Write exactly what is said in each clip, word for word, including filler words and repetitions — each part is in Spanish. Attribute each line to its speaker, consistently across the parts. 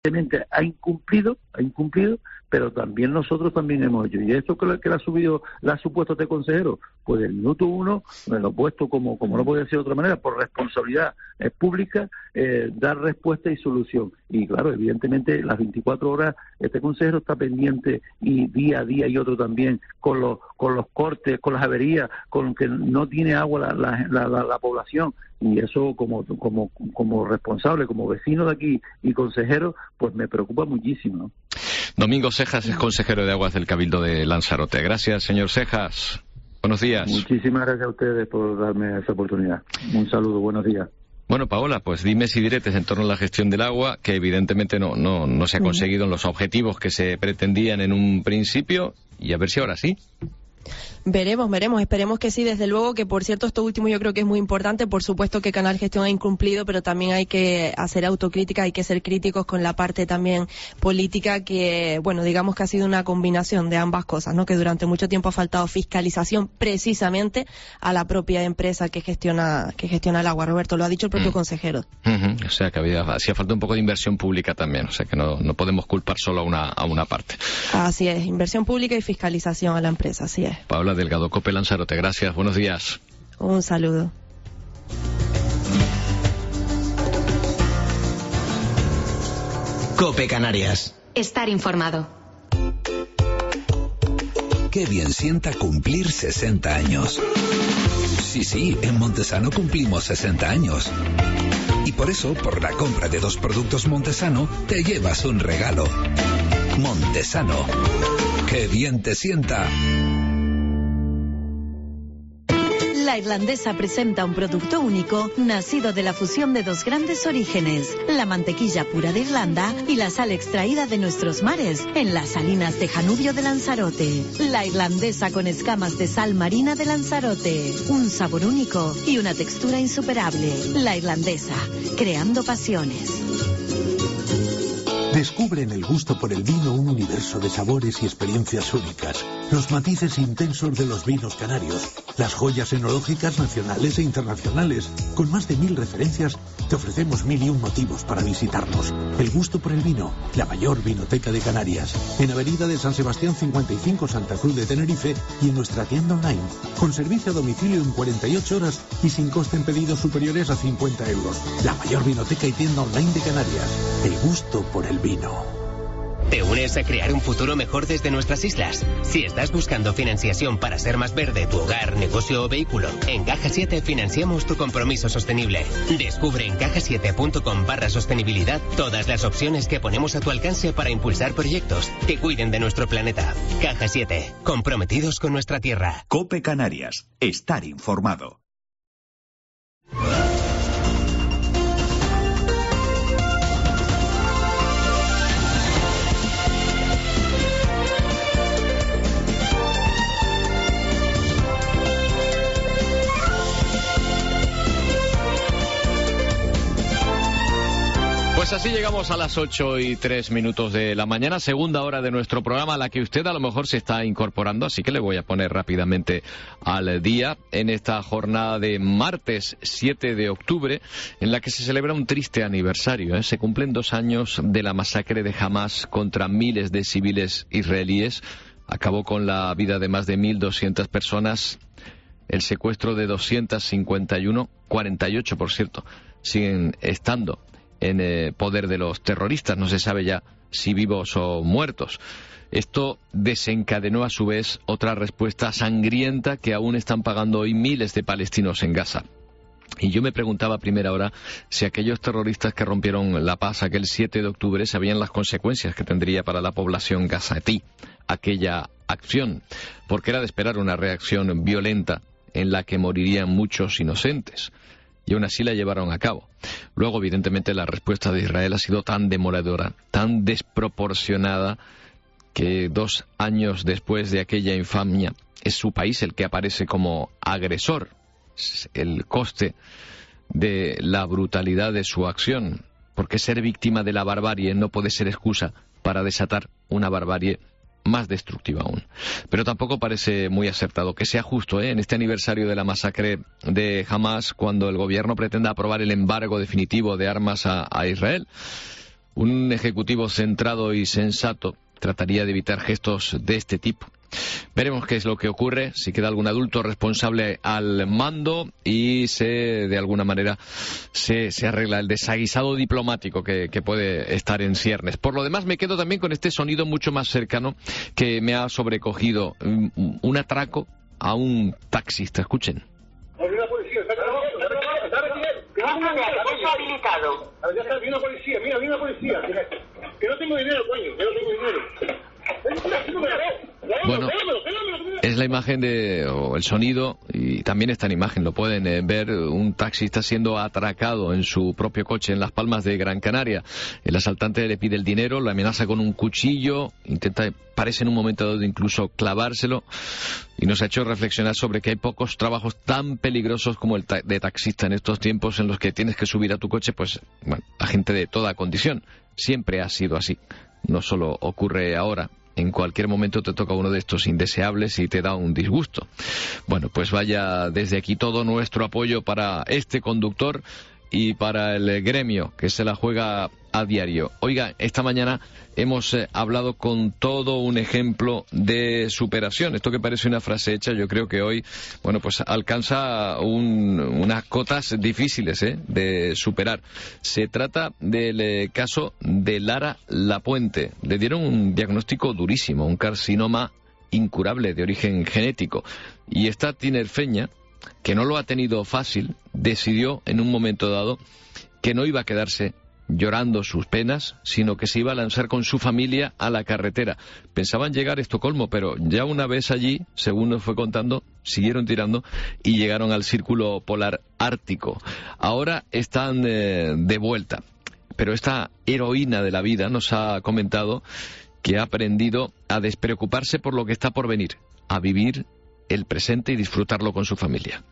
Speaker 1: evidentemente ha incumplido, ha incumplido, pero también nosotros también hemos hecho. Y esto que le, que le ha subido, le ha supuesto este consejero, pues del minuto uno me lo he puesto como, como no puede ser de otra manera, por responsabilidad eh, pública, eh, dar respuesta y solución. Y claro, evidentemente las veinticuatro horas este consejero está pendiente y día a día y otro también con los con los cortes, con las averías, con que no tiene agua la, la, la, la, la población. Y eso como como como responsable, como vecino de aquí y consejero, pues me preocupa muchísimo, ¿no?
Speaker 2: Domingo Sejas es consejero de Aguas del Cabildo de Lanzarote. Gracias, señor Sejas. Buenos días.
Speaker 1: Muchísimas gracias a ustedes por darme esa oportunidad. Un saludo, buenos días.
Speaker 2: Bueno, Paola, pues dimes y diretes en torno a la gestión del agua, que evidentemente no, no, no se ha conseguido en los objetivos que se pretendían en un principio, y a ver si ahora sí.
Speaker 3: Veremos, veremos, esperemos que sí, desde luego, que por cierto esto último yo creo que es muy importante. Por supuesto que Canal Gestión ha incumplido, pero también hay que hacer autocrítica, hay que ser críticos con la parte también política, que bueno, digamos que ha sido una combinación de ambas cosas, ¿no? Que durante mucho tiempo ha faltado fiscalización precisamente a la propia empresa que gestiona que gestiona el agua. Roberto, lo ha dicho el propio mm. consejero.
Speaker 2: Uh-huh. O sea que había hacía falta un poco de inversión pública también, o sea que no, no podemos culpar solo a una, a una parte.
Speaker 3: Así es, inversión pública y fiscalización a la empresa, así es.
Speaker 2: Paola Delgado, COPE Lanzarote, gracias, buenos días.
Speaker 3: Un saludo.
Speaker 4: COPE Canarias.
Speaker 5: Estar informado.
Speaker 4: Qué bien sienta cumplir sesenta años. Sí, sí, en Montesano cumplimos sesenta años. Y por eso, por la compra de dos productos Montesano, te llevas un regalo. Montesano. Qué bien te sienta.
Speaker 6: La Irlandesa presenta un producto único nacido de la fusión de dos grandes orígenes, la mantequilla pura de Irlanda y la sal extraída de nuestros mares en las salinas de Janubio de Lanzarote. La Irlandesa con escamas de sal marina de Lanzarote, un sabor único y una textura insuperable. La Irlandesa, creando pasiones.
Speaker 7: Descubre en el gusto por el vino un universo de sabores y experiencias únicas, los matices intensos de los vinos canarios, las joyas enológicas nacionales e internacionales. Con más de mil referencias, te ofrecemos mil y un motivos para visitarnos. El gusto por el vino, la mayor vinoteca de Canarias. En Avenida de San Sebastián cincuenta y cinco, Santa Cruz de Tenerife, y en nuestra tienda online, con servicio a domicilio en cuarenta y ocho horas y sin coste en pedidos superiores a cincuenta euros. La mayor vinoteca y tienda online de Canarias. El gusto por el vino.
Speaker 8: ¿Te unes a crear un futuro mejor desde nuestras islas? Si estás buscando financiación para ser más verde tu hogar, negocio o vehículo, en Caja siete financiamos tu compromiso sostenible. Descubre en caja siete punto com barra sostenibilidad todas las opciones que ponemos a tu alcance para impulsar proyectos que cuiden de nuestro planeta. Caja siete, comprometidos con nuestra tierra.
Speaker 9: COPE Canarias, estar informado.
Speaker 2: Pues así llegamos a las ocho y tres minutos de la mañana, segunda hora de nuestro programa, a la que usted a lo mejor se está incorporando, así que le voy a poner rápidamente al día en esta jornada de martes siete de octubre, en la que se celebra un triste aniversario, ¿eh? Se cumplen dos años de la masacre de Hamás contra miles de civiles israelíes, acabó con la vida de más de mil doscientas personas, el secuestro de doscientas cincuenta y uno, cuarenta y ocho por cierto, siguen estando en eh, poder de los terroristas, no se sabe ya si vivos o muertos. Esto desencadenó a su vez otra respuesta sangrienta que aún están pagando hoy miles de palestinos en Gaza. Y yo me preguntaba a primera hora si aquellos terroristas que rompieron la paz aquel siete de octubre sabían las consecuencias que tendría para la población gazatí aquella acción, porque era de esperar una reacción violenta en la que morirían muchos inocentes. Y aún así la llevaron a cabo. Luego, evidentemente, la respuesta de Israel ha sido tan demoledora, tan desproporcionada, que dos años después de aquella infamia es su país el que aparece como agresor. El coste de la brutalidad de su acción, porque ser víctima de la barbarie no puede ser excusa para desatar una barbarie más destructiva aún. Pero tampoco parece muy acertado que sea justo, ¿eh? en este aniversario de la masacre de Hamás, cuando el gobierno pretenda aprobar el embargo definitivo de armas a, a Israel. Un ejecutivo centrado y sensato trataría de evitar gestos de este tipo. Veremos qué es lo que ocurre, si queda algún adulto responsable al mando y se, de alguna manera, se, se arregla el desaguisado diplomático que, que puede estar en ciernes. Por lo demás, me quedo también con este sonido mucho más cercano que me ha sobrecogido. Un, un atraco a un taxista. Escuchen.
Speaker 5: Viene la policía, está habilitado. Ya está, viene la policía, mira, viene la policía. Que no tengo dinero, coño, que no tengo dinero.
Speaker 2: Bueno, es la imagen de, o el sonido, y también está en imagen, lo pueden eh, ver, un taxista siendo atracado en su propio coche en Las Palmas de Gran Canaria. El asaltante le pide el dinero, lo amenaza con un cuchillo, intenta, parece en un momento dado incluso clavárselo, y nos ha hecho reflexionar sobre que hay pocos trabajos tan peligrosos como el ta- de taxista en estos tiempos en los que tienes que subir a tu coche, pues, bueno, a gente de toda condición. Siempre ha sido así, no solo ocurre ahora. En cualquier momento te toca uno de estos indeseables y te da un disgusto. Bueno, pues vaya desde aquí todo nuestro apoyo para este conductor y para el gremio que se la juega a diario. Oiga, esta mañana hemos eh, hablado con todo un ejemplo de superación. Esto que parece una frase hecha, yo creo que hoy, bueno, pues alcanza un, unas cotas difíciles eh, de superar. Se trata del eh, caso de Lara Lapuente. Le dieron un diagnóstico durísimo, un carcinoma incurable de origen genético. Y esta tinerfeña, que no lo ha tenido fácil, decidió en un momento dado que no iba a quedarse llorando sus penas, sino que se iba a lanzar con su familia a la carretera. Pensaban llegar a Estocolmo, pero ya una vez allí, según nos fue contando, siguieron tirando y llegaron al Círculo Polar Ártico. Ahora están eh, de vuelta, pero esta heroína de la vida nos ha comentado que ha aprendido a despreocuparse por lo que está por venir, a vivir el presente y disfrutarlo con su familia.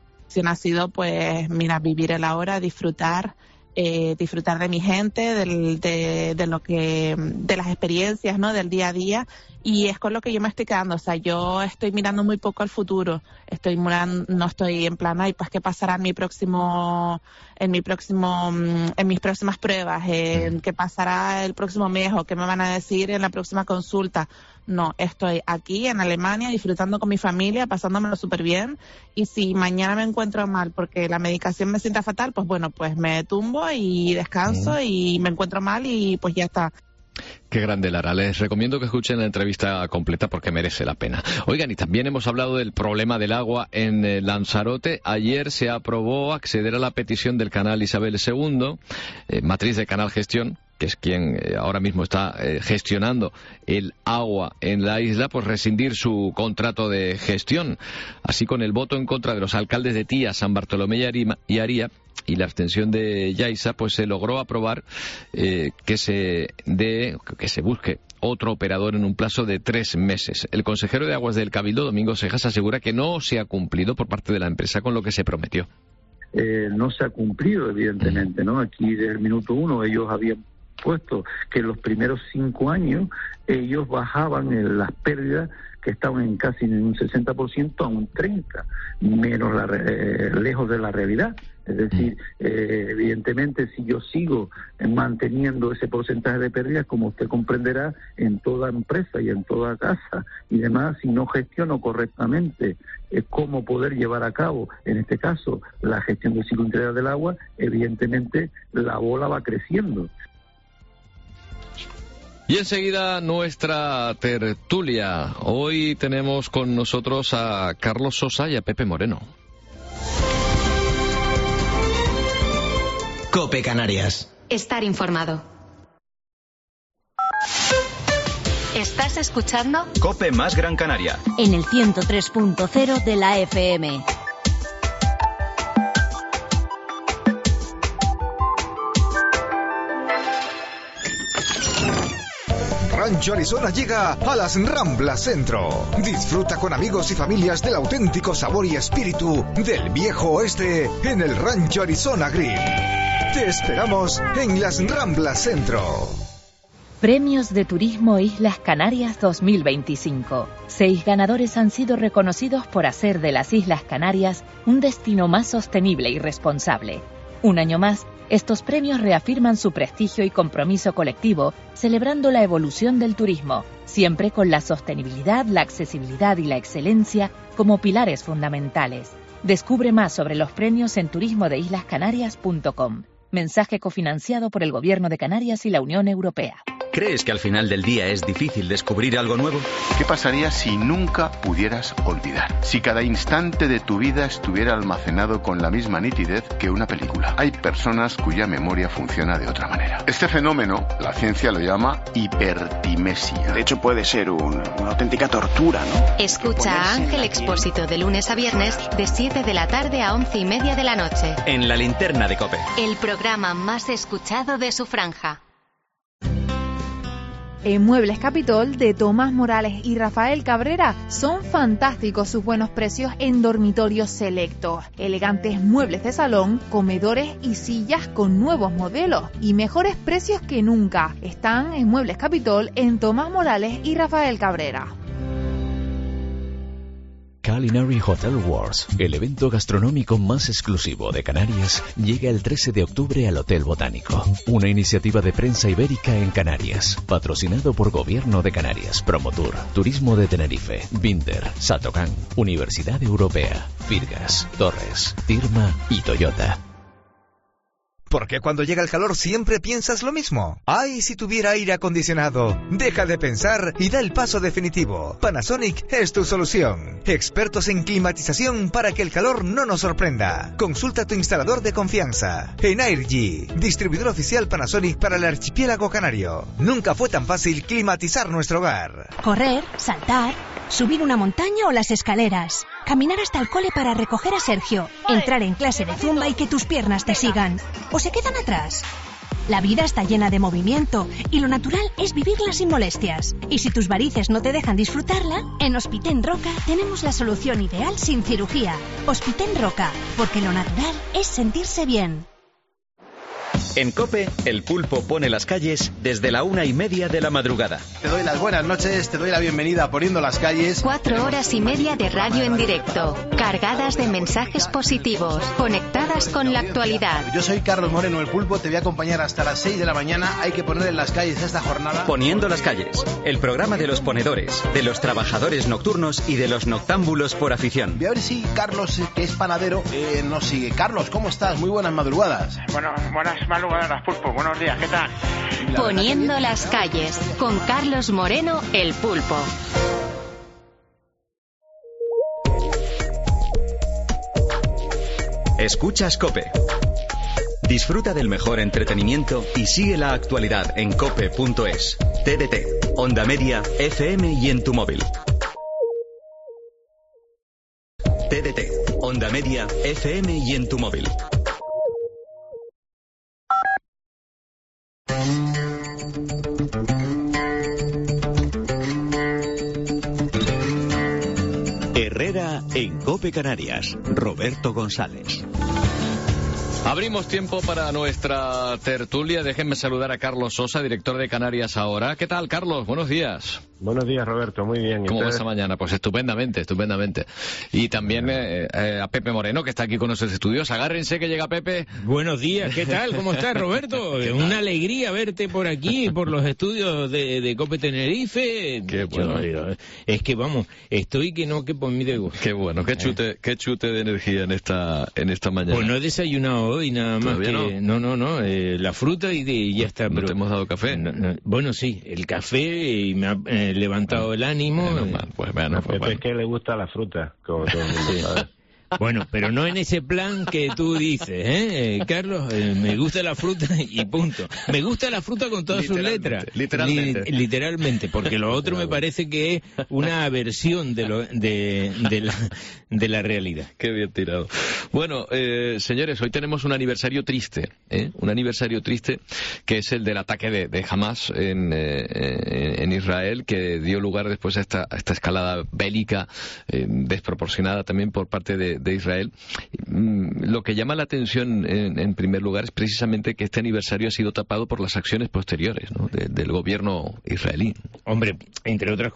Speaker 10: Ha sido, pues, mira, vivir el ahora, disfrutar, eh, disfrutar de mi gente, del, de, de lo que, de las experiencias, ¿no? Del día a día, y es con lo que yo me estoy quedando. O sea, yo estoy mirando muy poco al futuro. Estoy mirando, no estoy en plan, ay, pues qué pasará en mi próximo, en mi próximo, en mis próximas pruebas, en qué pasará el próximo mes o qué me van a decir en la próxima consulta. No, estoy aquí en Alemania disfrutando con mi familia, pasándomelo súper bien, y si mañana me encuentro mal porque la medicación me sienta fatal, pues bueno, pues me tumbo y descanso y me encuentro mal y pues ya está.
Speaker 2: Qué grande, Lara. Les recomiendo que escuchen la entrevista completa porque merece la pena. Oigan, y también hemos hablado del problema del agua en eh, Lanzarote. Ayer se aprobó acceder a la petición del canal Isabel segundo, eh, matriz de Canal Gestión, que es quien eh, ahora mismo está eh, gestionando el agua en la isla, pues rescindir su contrato de gestión. Así, con el voto en contra de los alcaldes de Tía, San Bartolomé y, Arima, y Aría, y la abstención de Yaiza, pues se logró aprobar eh, que se dé, que se busque otro operador en un plazo de tres meses. El consejero de Aguas del Cabildo, Domingo Cejas, asegura que no se ha cumplido por parte de la empresa con lo que se prometió.
Speaker 1: Eh, no se ha cumplido, evidentemente, ¿no? Aquí desde el minuto uno ellos habían puesto que en los primeros cinco años ellos bajaban en las pérdidas, que estaban en casi en un sesenta por ciento a un treinta por ciento, menos la, eh, lejos de la realidad. Es decir, eh, evidentemente, si yo sigo manteniendo ese porcentaje de pérdidas, como usted comprenderá, en toda empresa y en toda casa y demás, si no gestiono correctamente eh, cómo poder llevar a cabo, en este caso, la gestión del ciclo integral del agua, evidentemente la bola va creciendo.
Speaker 2: Y enseguida nuestra tertulia. Hoy tenemos con nosotros a Carlos Sosa y a Pepe Moreno.
Speaker 11: COPE Canarias.
Speaker 12: Estar informado. ¿Estás escuchando?
Speaker 9: COPE más Gran Canaria.
Speaker 6: En el ciento tres punto cero de la F M.
Speaker 13: Rancho Arizona llega a las Ramblas Centro. Disfruta con amigos y familias del auténtico sabor y espíritu del viejo oeste en el Rancho Arizona Grill. Te esperamos en las Ramblas Centro.
Speaker 14: Premios de Turismo Islas Canarias dos mil veinticinco. Seis ganadores han sido reconocidos por hacer de las Islas Canarias un destino más sostenible y responsable. Un año más, Estos premios reafirman su prestigio y compromiso colectivo, celebrando la evolución del turismo, siempre con la sostenibilidad, la accesibilidad y la excelencia como pilares fundamentales. Descubre más sobre los premios en turismo de islas canarias punto com. Mensaje cofinanciado por el Gobierno de Canarias y la Unión Europea.
Speaker 11: ¿Crees que al final del día es difícil descubrir algo nuevo?
Speaker 15: ¿Qué pasaría si nunca pudieras olvidar? Si cada instante de tu vida estuviera almacenado con la misma nitidez que una película. Hay personas cuya memoria funciona de otra manera. Este fenómeno, la ciencia lo llama hipertimesia.
Speaker 16: De hecho, puede ser un, una auténtica tortura, ¿no?
Speaker 12: Escucha a Ángel Expósito de lunes a viernes, de siete de la tarde a once y media de la noche.
Speaker 11: En La Linterna de COPE.
Speaker 12: El programa más escuchado de su franja.
Speaker 17: En Muebles Capitol de Tomás Morales y Rafael Cabrera son fantásticos sus buenos precios en dormitorios selectos. Elegantes muebles de salón, comedores y sillas con nuevos modelos y mejores precios que nunca. Están en Muebles Capitol en Tomás Morales y Rafael Cabrera.
Speaker 18: Culinary Hotel Wars, el evento gastronómico más exclusivo de Canarias, llega el trece de octubre al Hotel Botánico. Una iniciativa de prensa ibérica en Canarias, patrocinado por Gobierno de Canarias, Promotur, Turismo de Tenerife, Binder, Satocan, Universidad Europea, Firgas, Torres, Tirma y Toyota.
Speaker 13: ¿Por qué cuando llega el calor siempre piensas lo mismo? ¡Ay, si tuviera aire acondicionado! Deja de pensar y da el paso definitivo. Panasonic es tu solución. Expertos en climatización para que el calor no nos sorprenda. Consulta a tu instalador de confianza. Energy, distribuidor oficial Panasonic para el archipiélago canario. Nunca fue tan fácil climatizar nuestro hogar.
Speaker 19: Correr, saltar, subir una montaña o las escaleras. Caminar hasta el cole para recoger a Sergio. Entrar en clase de zumba y que tus piernas te sigan. ¿O se quedan atrás? La vida está llena de movimiento y lo natural es vivirla sin molestias. Y si tus varices no te dejan disfrutarla, en Hospiten Roca tenemos la solución ideal sin cirugía. Hospiten Roca, porque lo natural es sentirse bien.
Speaker 11: En COPE, el pulpo pone las calles desde la una y media de la madrugada.
Speaker 20: Te doy las buenas noches, te doy la bienvenida a Poniendo las Calles.
Speaker 12: Cuatro horas y media de radio en directo, cargadas de mensajes positivos, conectadas con la actualidad.
Speaker 20: Yo soy Carlos Moreno, el pulpo, te voy a acompañar hasta las seis de la mañana. Hay que poner en las calles esta jornada.
Speaker 11: Poniendo las calles, el programa de los ponedores, de los trabajadores nocturnos y de los noctámbulos por afición.
Speaker 20: Voy a ver si Carlos, que es panadero, eh, nos sigue. Carlos, ¿cómo estás? Muy buenas madrugadas.
Speaker 21: Bueno, buenas madrugadas. Pulpo, buenos días, ¿qué tal?
Speaker 12: Poniendo las calles, con Carlos Moreno, el pulpo.
Speaker 11: Escuchas COPE. Disfruta del mejor entretenimiento y sigue la actualidad en cope punto es. T D T, Onda Media, F M y en tu móvil. T D T, Onda Media, F M y en tu móvil.
Speaker 9: Herrera en COPE Canarias, Roberto González.
Speaker 2: Abrimos tiempo para nuestra tertulia. Déjenme saludar a Carlos Sosa, director de Canarias Ahora. ¿Qué tal, Carlos? Buenos días.
Speaker 22: Buenos días, Roberto. Muy bien.
Speaker 2: ¿Cómo va esta mañana? Pues estupendamente, estupendamente. Y también eh, eh, a Pepe Moreno, que está aquí con nuestros estudios. Agárrense que llega Pepe.
Speaker 23: Buenos días. ¿Qué tal? ¿Cómo estás, Roberto? Una alegría verte por aquí, por los estudios de, de COPE Tenerife.
Speaker 2: Qué bueno.
Speaker 23: Yo, es que, vamos, estoy que no que por mí de gusto.
Speaker 2: Qué bueno. Qué chute, eh. qué chute de energía en esta, en esta mañana.
Speaker 23: Pues no he desayunado hoy nada más que... No, no, no. no eh, la fruta y, de, y ya está.
Speaker 2: ¿No
Speaker 23: pero,
Speaker 2: te hemos dado café?
Speaker 23: No, no, bueno, sí, el café y me ha eh, levantado el ánimo.
Speaker 2: Bueno, eh, pues bueno, pues
Speaker 22: bueno. Es que le gusta la fruta, como todo el mundo sabe.
Speaker 23: Bueno, pero no en ese plan que tú dices, ¿eh, Carlos? Eh, me gusta la fruta y punto. Me gusta la fruta con todas sus letras.
Speaker 2: Literalmente.
Speaker 23: Li, literalmente, porque lo otro me parece que es una aversión de, lo, de, de, la, de la realidad.
Speaker 2: Qué bien tirado. Bueno, eh, señores, hoy tenemos un aniversario triste, ¿eh? Un aniversario triste que es el del ataque de, de Hamas en, eh, en Israel, que dio lugar después a esta, a esta escalada bélica eh, desproporcionada también por parte de de Israel. Lo que llama la atención en, en primer lugar es precisamente que este aniversario ha sido tapado por las acciones posteriores, ¿no? de, del gobierno israelí.
Speaker 23: Hombre, entre otras cosas,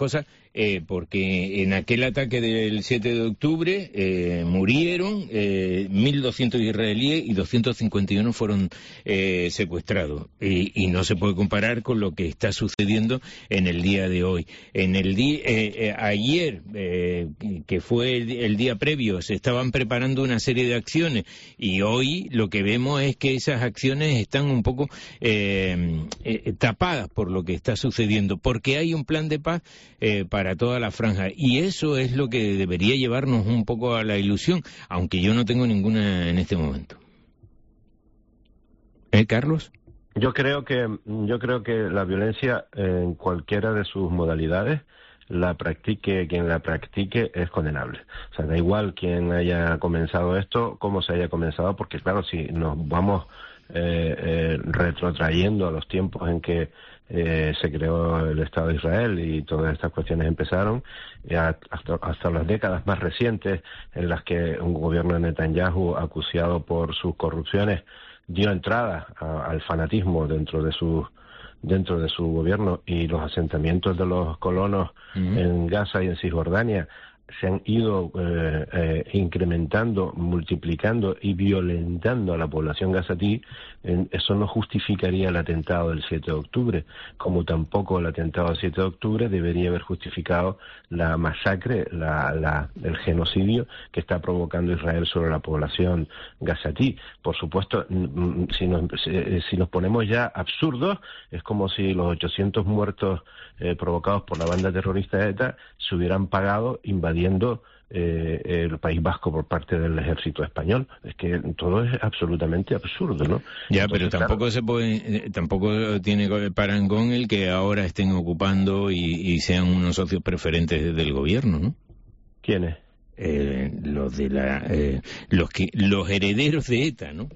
Speaker 23: eh, porque en aquel ataque del siete de octubre eh, murieron eh, mil doscientos israelíes y doscientos cincuenta y uno fueron eh, secuestrados. Y, y no se puede comparar con lo que está sucediendo en el día de hoy. En el día eh, eh, ayer, eh, que fue el, el día previo, se estaban preparando una serie de acciones y hoy lo que vemos es que esas acciones están un poco eh, eh, tapadas por lo que está sucediendo, porque hay un plan de paz eh, para toda la franja, y eso es lo que debería llevarnos un poco a la ilusión, aunque yo no tengo ninguna en este momento. ¿Eh, Carlos?
Speaker 22: Yo creo que yo creo que la violencia en cualquiera de sus modalidades la practique quien la practique es condenable. O sea, da igual quién haya comenzado esto, cómo se haya comenzado, porque claro, si nos vamos eh, eh, retrotrayendo a los tiempos en que eh, se creó el Estado de Israel y todas estas cuestiones empezaron, eh, hasta, hasta las décadas más recientes en las que un gobierno de Netanyahu, acuciado por sus corrupciones, dio entrada a, al fanatismo dentro de sus dentro de su gobierno, y los asentamientos de los colonos uh-huh. en Gaza y en Cisjordania se han ido eh, eh, incrementando, multiplicando y violentando a la población gazatí. En, eso no justificaría el atentado del siete de octubre, como tampoco el atentado del siete de octubre debería haber justificado la masacre, la, la, el genocidio que está provocando Israel sobre la población gazatí. Por supuesto, si nos, si nos ponemos ya absurdos, es como si los ochocientos muertos eh, provocados por la banda terrorista ETA se hubieran pagado invadiendo eh, el País Vasco por parte del ejército español. Es que todo es absolutamente absurdo, ¿no?
Speaker 23: Ya, Entonces, pero tampoco claro, se puede, tampoco tiene parangón el que ahora estén ocupando y, y sean unos socios preferentes del gobierno, ¿no?
Speaker 22: ¿Quiénes?
Speaker 23: Eh, los de la, eh, los que, los herederos de ETA, ¿no?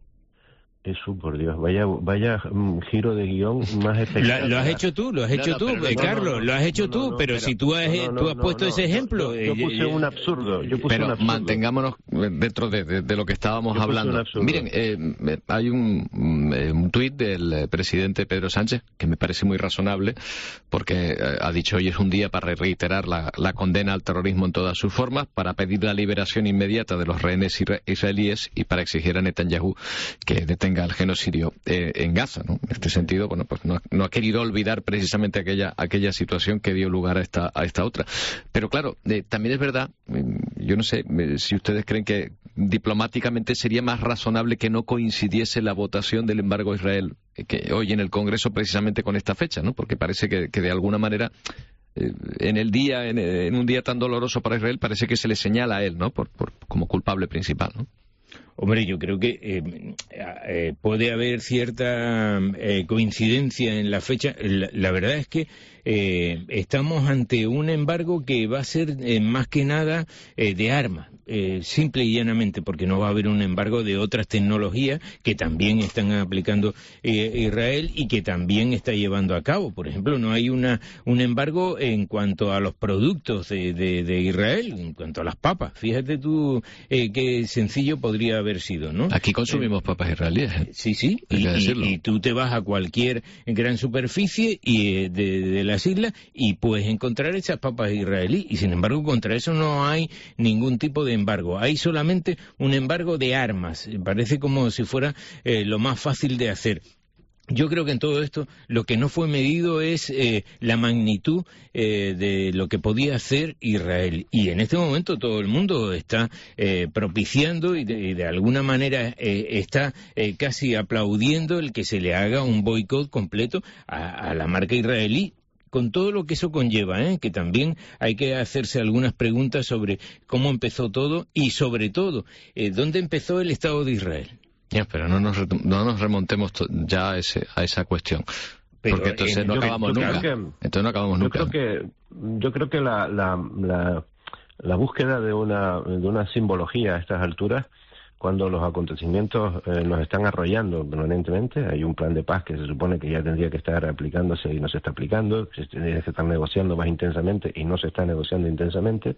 Speaker 22: Eso, por Dios, vaya vaya um, giro de guión más espectacular.
Speaker 23: Lo, lo has hecho tú, lo has hecho no, no, tú, no, Carlos, no, no, lo has hecho no, no, tú, no, pero, pero si tú has, no, no, tú has no, puesto no, ese ejemplo...
Speaker 22: Yo, yo puse un absurdo, yo puse
Speaker 2: pero
Speaker 22: un absurdo.
Speaker 2: Mantengámonos dentro de, de, de lo que estábamos yo hablando. Miren, eh, hay un, un tuit del presidente Pedro Sánchez que me parece muy razonable, porque eh, ha dicho hoy es un día para reiterar la, la condena al terrorismo en todas sus formas, para pedir la liberación inmediata de los rehenes israelíes y para exigir a Netanyahu que detenga al genocidio eh, en Gaza, ¿no? En este sentido, bueno, pues no, no ha querido olvidar precisamente aquella aquella situación que dio lugar a esta a esta otra. Pero claro, eh, también es verdad, eh, yo no sé eh, si ustedes creen que diplomáticamente sería más razonable que no coincidiese la votación del embargo a Israel eh, que hoy en el Congreso precisamente con esta fecha, ¿no? Porque parece que, que de alguna manera eh, en el día, en, en un día tan doloroso para Israel, parece que se le señala a él, ¿no? Por, por como culpable principal, ¿no?
Speaker 23: Hombre, yo creo que eh, eh, puede haber cierta eh, coincidencia en la fecha. La, la verdad es que eh, estamos ante un embargo que va a ser eh, más que nada eh, de armas, eh, simple y llanamente, porque no va a haber un embargo de otras tecnologías que también están aplicando eh, Israel y que también está llevando a cabo. Por ejemplo, no hay una un embargo en cuanto a los productos de, de, de Israel, en cuanto a las papas. Fíjate tú eh, qué sencillo podría haber sido, ¿no?
Speaker 2: Aquí consumimos eh, papas israelíes. ¿eh?
Speaker 23: Sí, sí, y, y, y tú te vas a cualquier gran superficie y eh, de, de las islas y puedes encontrar esas papas israelíes, y sin embargo contra eso no hay ningún tipo de embargo, hay solamente un embargo de armas. Parece como si fuera eh, lo más fácil de hacer. Yo creo que en todo esto lo que no fue medido es eh, la magnitud eh, de lo que podía hacer Israel. Y en este momento todo el mundo está eh, propiciando y de, y de alguna manera eh, está eh, casi aplaudiendo el que se le haga un boicot completo a, a la marca israelí, con todo lo que eso conlleva, ¿eh? Que también hay que hacerse algunas preguntas sobre cómo empezó todo y sobre todo, eh, ¿dónde empezó el Estado de Israel?
Speaker 2: Ya, pero no nos, no nos remontemos ya a, ese, a esa cuestión, pero porque entonces en, no acabamos nunca. Que, entonces no acabamos
Speaker 22: yo
Speaker 2: nunca.
Speaker 22: Creo que, yo creo que la, la, la, la búsqueda de una, de una simbología a estas alturas, cuando los acontecimientos eh, nos están arrollando permanentemente, hay un plan de paz que se supone que ya tendría que estar aplicándose y no se está aplicando, se tendría que estar negociando más intensamente y no se está negociando intensamente.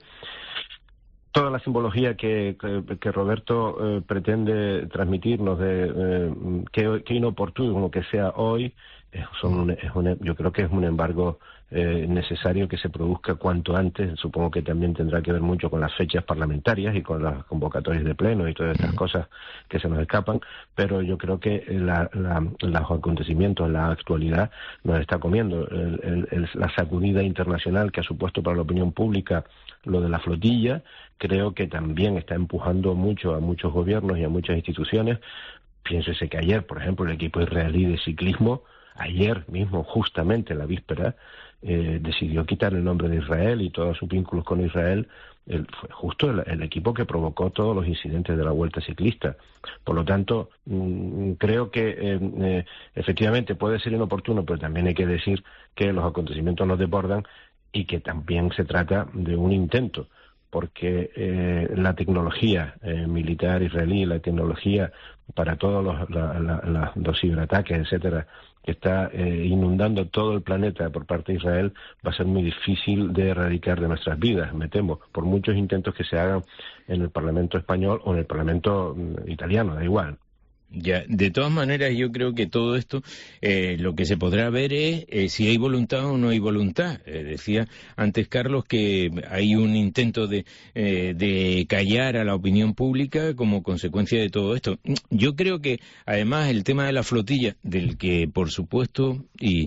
Speaker 22: Toda la simbología que, que, que Roberto eh, pretende transmitirnos de eh, qué, qué inoportuno que sea hoy son un, es un, yo creo que es un embargo eh, necesario que se produzca cuanto antes. Supongo que también tendrá que ver mucho con las fechas parlamentarias y con las convocatorias de pleno y todas estas cosas que se nos escapan, pero yo creo que la, la, los acontecimientos, la actualidad nos está comiendo. El, el, el, la sacudida internacional que ha supuesto para la opinión pública lo de la flotilla, creo que también está empujando mucho a muchos gobiernos y a muchas instituciones. Piénsese que ayer, por ejemplo, el equipo israelí de ciclismo, ayer mismo, justamente en la víspera, eh, decidió quitar el nombre de Israel y todos sus vínculos con Israel. El, fue justo el, el equipo que provocó todos los incidentes de la Vuelta Ciclista. Por lo tanto, mmm, creo que eh, eh, efectivamente puede ser inoportuno, pero también hay que decir que los acontecimientos nos desbordan y que también se trata de un intento, porque eh, la tecnología eh, militar israelí, la tecnología para todos los, la, la, la, los ciberataques, etcétera, que está eh, inundando todo el planeta por parte de Israel, va a ser muy difícil de erradicar de nuestras vidas, me temo, por muchos intentos que se hagan en el Parlamento español o en el Parlamento italiano, da igual.
Speaker 23: Ya, de todas maneras, yo creo que todo esto, eh, lo que se podrá ver es eh, si hay voluntad o no hay voluntad. Eh, decía antes Carlos que hay un intento de, eh, de callar a la opinión pública como consecuencia de todo esto. Yo creo que, además, el tema de la flotilla, del que, por supuesto, y,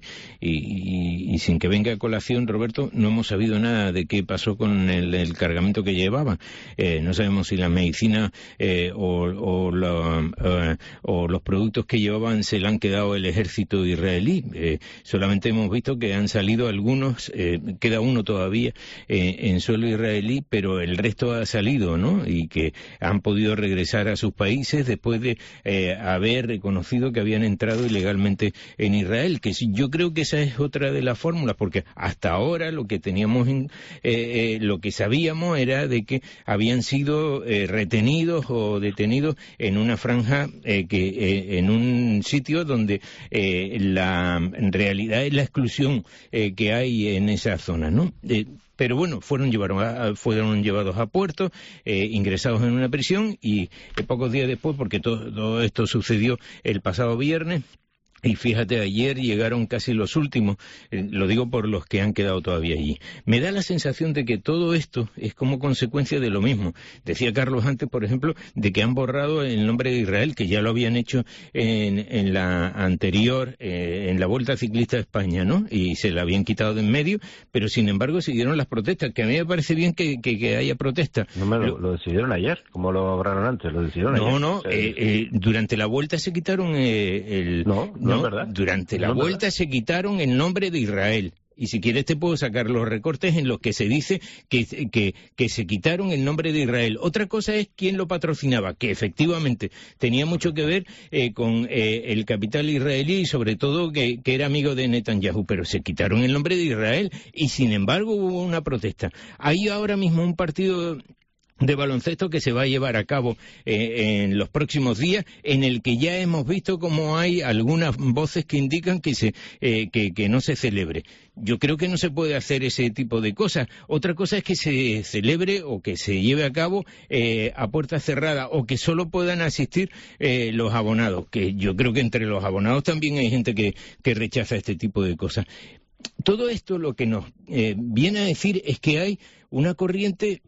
Speaker 23: y, y sin que venga a colación, Roberto, no hemos sabido nada de qué pasó con el, el cargamento que llevaba. Eh, no sabemos si la medicina eh, o, o la... Uh, o los productos que llevaban se le han quedado el ejército israelí. Eh, solamente hemos visto que han salido algunos, eh, queda uno todavía eh, en suelo israelí, pero el resto ha salido, ¿no? Y que han podido regresar a sus países después de eh, haber reconocido que habían entrado ilegalmente en Israel, que yo creo que esa es otra de las fórmulas, porque hasta ahora lo que teníamos, en, eh, eh, lo que sabíamos era de que habían sido eh, retenidos o detenidos en una franja eh, que eh, en un sitio donde eh, la en realidad es la exclusión eh, que hay en esa zona, ¿no? Eh, pero bueno, fueron, llevaron a, fueron llevados a puerto, eh, ingresados en una prisión y eh, pocos días después, porque todo, todo esto sucedió el pasado viernes, y fíjate, ayer llegaron casi los últimos, eh, lo digo por los que han quedado todavía allí. Me da la sensación de que todo esto es como consecuencia de lo mismo. Decía Carlos antes, por ejemplo, de que han borrado el nombre de Israel, que ya lo habían hecho en, en la anterior, eh, en la Vuelta Ciclista de España, ¿no? Y se la habían quitado de en medio, pero sin embargo siguieron las protestas, que a mí me parece bien que, que, que haya protestas.
Speaker 22: No, me lo, lo decidieron ayer, como lo borraron antes, lo decidieron
Speaker 23: no,
Speaker 22: ayer.
Speaker 23: No, no, eh, eh, durante la Vuelta se quitaron eh, el...
Speaker 22: No, no. No, ¿verdad?
Speaker 23: Durante la
Speaker 22: no,
Speaker 23: vuelta
Speaker 22: ¿verdad?
Speaker 23: Se quitaron el nombre de Israel. Y si quieres te puedo sacar los recortes en los que se dice que, que, que se quitaron el nombre de Israel. Otra cosa es quién lo patrocinaba, que efectivamente tenía mucho que ver eh, con eh, el capital israelí y sobre todo que, que era amigo de Netanyahu, pero se quitaron el nombre de Israel y sin embargo hubo una protesta. Hay ahora mismo un partido de baloncesto que se va a llevar a cabo eh, en los próximos días, en el que ya hemos visto cómo hay algunas voces que indican que se eh, que, que no se celebre. Yo creo que no se puede hacer ese tipo de cosas. Otra cosa es que se celebre o que se lleve a cabo eh, a puertas cerradas o que solo puedan asistir eh, los abonados, que yo creo que entre los abonados también hay gente que, que rechaza este tipo de cosas. Todo esto lo que nos eh, viene a decir es que hay una corriente,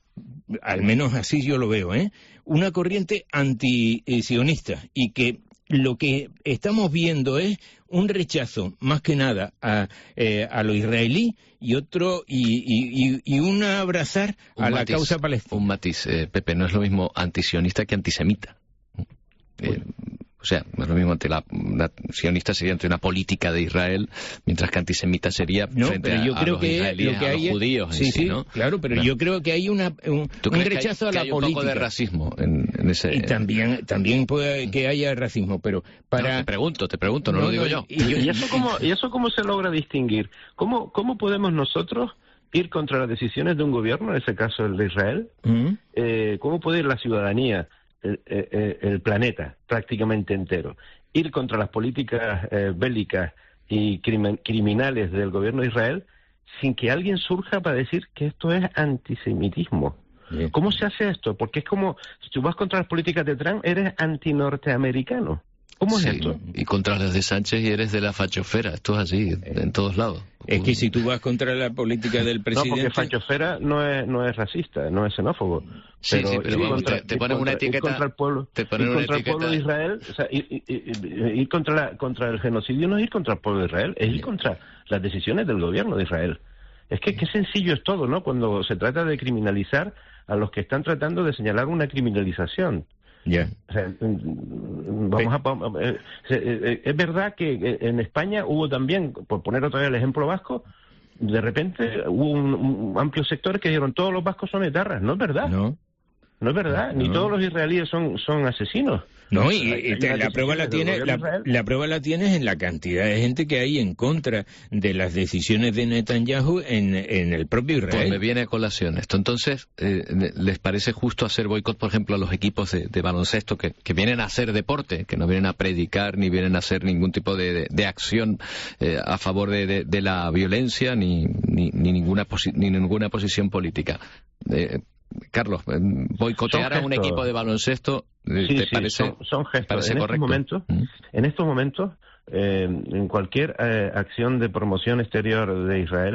Speaker 23: al menos así yo lo veo, ¿eh? una corriente anti-sionista y que lo que estamos viendo es un rechazo más que nada a, eh, a lo israelí y otro y, y, y un abrazar un a matiz, la causa palestina.
Speaker 2: Un matiz, eh, Pepe, no es lo mismo antisionista que antisemita. Eh, O sea, no es lo mismo ante la, la sionista sería ante una política de Israel, mientras que antisemita sería
Speaker 23: no,
Speaker 2: frente
Speaker 23: pero yo
Speaker 2: a,
Speaker 23: creo
Speaker 2: a los
Speaker 23: que
Speaker 2: israelíes,
Speaker 23: lo que
Speaker 2: a
Speaker 23: hay
Speaker 2: los judíos
Speaker 23: sí,
Speaker 2: en sí,
Speaker 23: sí,
Speaker 2: ¿no?
Speaker 23: claro, pero
Speaker 2: no.
Speaker 23: yo creo que hay una, un, un rechazo
Speaker 2: que hay,
Speaker 23: a la
Speaker 2: que hay
Speaker 23: política.
Speaker 2: un poco de racismo en, en ese...
Speaker 23: Y también, también puede que haya racismo, pero para...
Speaker 2: No, te pregunto, te pregunto, no, no lo digo yo.
Speaker 22: Y, yo, ¿Y, eso cómo, ¿Y eso cómo se logra distinguir? ¿Cómo, cómo podemos nosotros ir contra las decisiones de un gobierno, en ese caso el de Israel?
Speaker 23: ¿Mm?
Speaker 22: Eh, ¿Cómo puede ir la ciudadanía, el, el, el planeta prácticamente entero, ir contra las políticas eh, bélicas y crimen, criminales del gobierno de Israel sin que alguien surja para decir que esto es antisemitismo? Bien. ¿Cómo se hace esto? Porque es como, si tú vas contra las políticas de Trump, eres antinorteamericano. ¿Cómo es
Speaker 2: sí,
Speaker 22: esto?
Speaker 2: Y contra las de Sánchez y eres de la fachosfera. Esto es así, en todos lados.
Speaker 23: Es que si tú vas contra la política del presidente...
Speaker 22: No, porque fachosfera no es, no es racista, no es xenófobo.
Speaker 2: Sí,
Speaker 22: pero
Speaker 2: sí, pero vamos,
Speaker 22: contra,
Speaker 2: te, te ponen una etiqueta...
Speaker 22: contra el pueblo,
Speaker 2: te ponen una
Speaker 22: contra
Speaker 2: etiqueta...
Speaker 22: el pueblo de Israel, o sea, ir, ir, ir, ir contra, la, contra el genocidio no es ir contra el pueblo de Israel, es ir contra las decisiones del gobierno de Israel. Es que qué sencillo es todo, ¿no? Cuando se trata de criminalizar a los que están tratando de señalar una criminalización.
Speaker 23: Ya.
Speaker 22: O sea, vamos a, vamos a, eh, es verdad que en España hubo también, por poner otra vez el ejemplo vasco, de repente hubo un, un amplio sector que dijeron todos los vascos son etarras. No es verdad.
Speaker 23: No.
Speaker 22: No es verdad. Ni
Speaker 23: No.
Speaker 22: todos los israelíes son, son asesinos.
Speaker 23: No, y,
Speaker 22: Hay-
Speaker 23: y te-
Speaker 22: hay una
Speaker 23: la prueba la
Speaker 22: decisión del
Speaker 23: tienes
Speaker 22: gobierno
Speaker 23: la,
Speaker 22: de Israel.
Speaker 23: la prueba la tienes en la cantidad de gente que hay en contra de las decisiones de Netanyahu en, en el propio
Speaker 2: Pues
Speaker 23: Israel.
Speaker 2: me viene a colación esto. Entonces, eh, ¿les parece justo hacer boicot, por ejemplo, a los equipos de, de baloncesto que, que vienen a hacer deporte, que no vienen a predicar, ni vienen a hacer ningún tipo de, de, de acción eh, a favor de, de, de la violencia, ni, ni, ni, ninguna, posi- ni ninguna posición política? Eh, Carlos, eh, boicotear a un
Speaker 22: gestos.
Speaker 2: equipo de baloncesto, eh,
Speaker 22: Sí,
Speaker 2: ¿te
Speaker 22: sí,
Speaker 2: parece,
Speaker 22: son, son gestos.
Speaker 2: parece
Speaker 22: en estos
Speaker 2: correcto?
Speaker 22: momentos,
Speaker 2: Mm.
Speaker 22: en estos momentos, eh, en cualquier eh, acción de promoción exterior de Israel,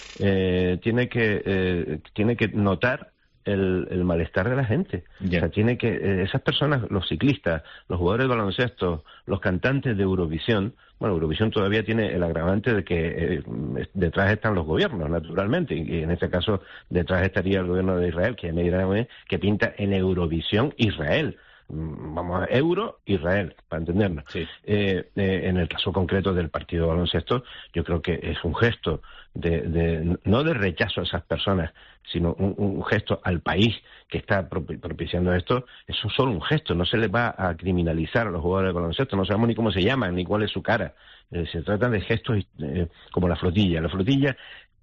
Speaker 22: eh, tiene que eh, tiene que notar el, el malestar de la gente. O sea, tiene que eh, esas personas, los ciclistas, los jugadores de baloncesto, los cantantes de Eurovisión. Bueno, Eurovisión todavía tiene el agravante de que eh, detrás están los gobiernos, naturalmente, y en este caso detrás estaría el gobierno de Israel, que me dirán eh, que pinta en Eurovisión Israel. Mm, Vamos a Euro, Israel, para entendernos.
Speaker 23: Sí.
Speaker 22: Eh, eh, en el caso concreto del partido de baloncesto, yo creo que es un gesto de, de no de rechazo a esas personas, sino un, un gesto al país que está propi- propiciando esto. Es solo un gesto, no se les va a criminalizar a los jugadores de baloncesto, no sabemos ni cómo se llaman, ni cuál es su cara. Eh, se trata de gestos eh, como la flotilla. La flotilla,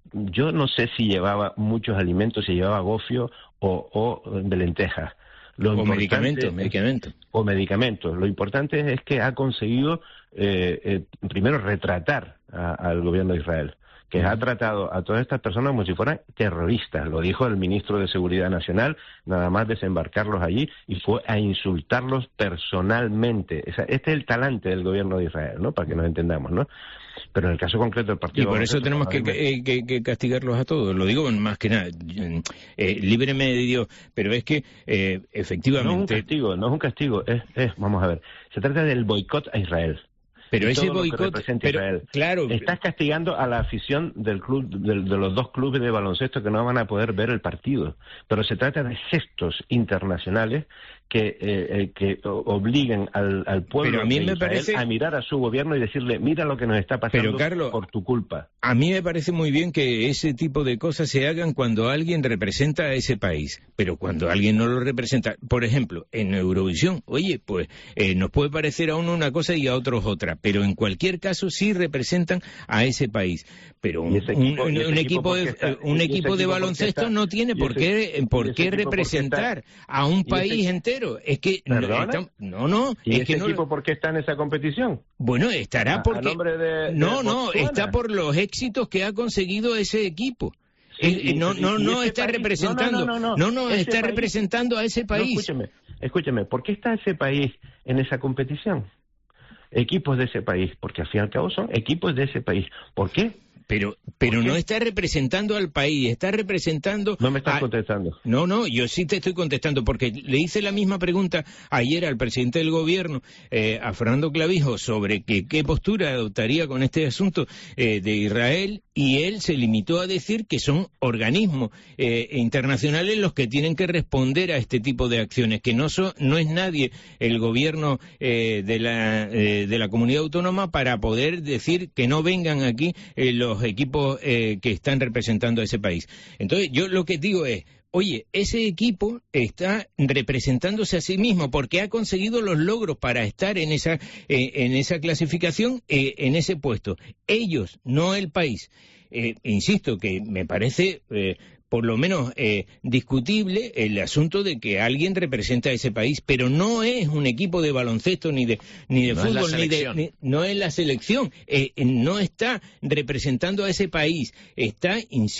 Speaker 22: yo no sé si llevaba muchos alimentos, si llevaba gofio o, o de lentejas. Lo
Speaker 23: O
Speaker 22: importante-
Speaker 23: medicamentos, medicamentos.
Speaker 22: o medicamentos. Lo importante es que ha conseguido, eh, eh, primero, retratar a- al gobierno de Israel, que ha tratado a todas estas personas como si fueran terroristas. Lo dijo el ministro de Seguridad Nacional, nada más desembarcarlos allí, y fue a insultarlos personalmente. O sea, este es el talante del gobierno de Israel, ¿no? Para que nos entendamos, ¿no? Pero en el caso concreto del partido...
Speaker 23: Y por eso
Speaker 22: Baloncesto,
Speaker 23: tenemos que,
Speaker 22: probablemente-
Speaker 23: que, que- que castigarlos a todos. Lo digo más que nada, eh, líbreme de Dios, pero es que eh,
Speaker 22: No es un
Speaker 23: efectivamente...
Speaker 22: castigo, no es un castigo, es, es, vamos a ver, se trata del boicot a Israel.
Speaker 23: Pero
Speaker 22: Y
Speaker 23: ese
Speaker 22: todo lo que
Speaker 23: boicot,
Speaker 22: representa
Speaker 23: pero,
Speaker 22: Israel.
Speaker 23: claro,
Speaker 22: Estás castigando a la afición del club, del- de, los dos clubes de baloncesto que no van a poder ver el partido. Pero se trata de gestos internacionales que, eh, eh, que o- obliguen al, al pueblo
Speaker 23: Pero a mí
Speaker 22: de
Speaker 23: me
Speaker 22: Israel
Speaker 23: parece-
Speaker 22: a mirar a su gobierno y decirle, mira lo que nos está pasando
Speaker 23: Pero, Carlos,
Speaker 22: por tu culpa.
Speaker 23: a mí me parece muy bien que ese tipo de cosas se hagan cuando alguien representa a ese país, pero cuando alguien no lo representa, por ejemplo, en Eurovisión, oye, pues eh, nos puede parecer a uno una cosa y a otros otra, pero en cualquier caso sí representan a ese país. Pero un,
Speaker 22: ¿Y ese equipo-
Speaker 23: un-
Speaker 22: y ese
Speaker 23: un
Speaker 22: equipo
Speaker 23: equipo
Speaker 22: por qué
Speaker 23: de,
Speaker 22: está-
Speaker 23: eh, un
Speaker 22: y ese
Speaker 23: equipo de
Speaker 22: equipo por qué
Speaker 23: baloncesto
Speaker 22: está-
Speaker 23: no tiene
Speaker 22: y
Speaker 23: por
Speaker 22: ese-
Speaker 23: qué,
Speaker 22: y
Speaker 23: por
Speaker 22: ese
Speaker 23: qué
Speaker 22: equipo por qué
Speaker 23: representar
Speaker 22: está-
Speaker 23: a un
Speaker 22: y ese-
Speaker 23: país entero. Es que no,
Speaker 22: ¿Perdona?
Speaker 23: está- no, no,
Speaker 22: ¿Y
Speaker 23: es
Speaker 22: ese
Speaker 23: que no.
Speaker 22: equipo por qué está en esa competición?
Speaker 23: Bueno, estará
Speaker 22: A- a
Speaker 23: porque...
Speaker 22: nombre de- de
Speaker 23: no, no,
Speaker 22: Botsuana.
Speaker 23: está por los éxitos que ha conseguido ese equipo.
Speaker 22: Sí,
Speaker 23: Eh,
Speaker 22: y-
Speaker 23: no,
Speaker 22: y-
Speaker 23: no,
Speaker 22: y
Speaker 23: no
Speaker 22: ese
Speaker 23: está
Speaker 22: país-
Speaker 23: representando,
Speaker 22: no, no, no, no. Ese
Speaker 23: está
Speaker 22: país-
Speaker 23: representando a ese
Speaker 22: No,
Speaker 23: país.
Speaker 22: escúcheme, escúcheme, ¿por qué está ese país en esa competición? Equipos de ese país, porque al fin y al cabo son equipos de ese país. ¿Por qué?
Speaker 23: Pero, pero
Speaker 22: ¿Por qué?
Speaker 23: no está representando al país, está representando...
Speaker 22: No me estás
Speaker 23: a-
Speaker 22: contestando.
Speaker 23: No, no, yo sí te estoy contestando, porque le hice la misma pregunta ayer al presidente del gobierno, eh, a Fernando Clavijo, sobre que, qué postura adoptaría con este asunto eh, de Israel, y él se limitó a decir que son organismos eh, internacionales los que tienen que responder a este tipo de acciones, que no, so- no es nadie el gobierno eh, de, la, eh, de la comunidad autónoma para poder decir que no vengan aquí eh, los equipos eh, que están representando a ese país. Entonces, yo lo que digo es, oye, ese equipo está representándose a sí mismo porque ha conseguido los logros para estar en esa, eh, en esa clasificación, eh, en ese puesto. Ellos, no el país. Eh, insisto que me parece... Eh, por lo menos eh, discutible el asunto de que alguien representa a ese país, pero no es un equipo de baloncesto ni de ni de
Speaker 2: No es la
Speaker 23: fútbol ni de
Speaker 2: selección.
Speaker 23: ni- no es la selección, eh, eh, no está representando a ese país, está, insisto,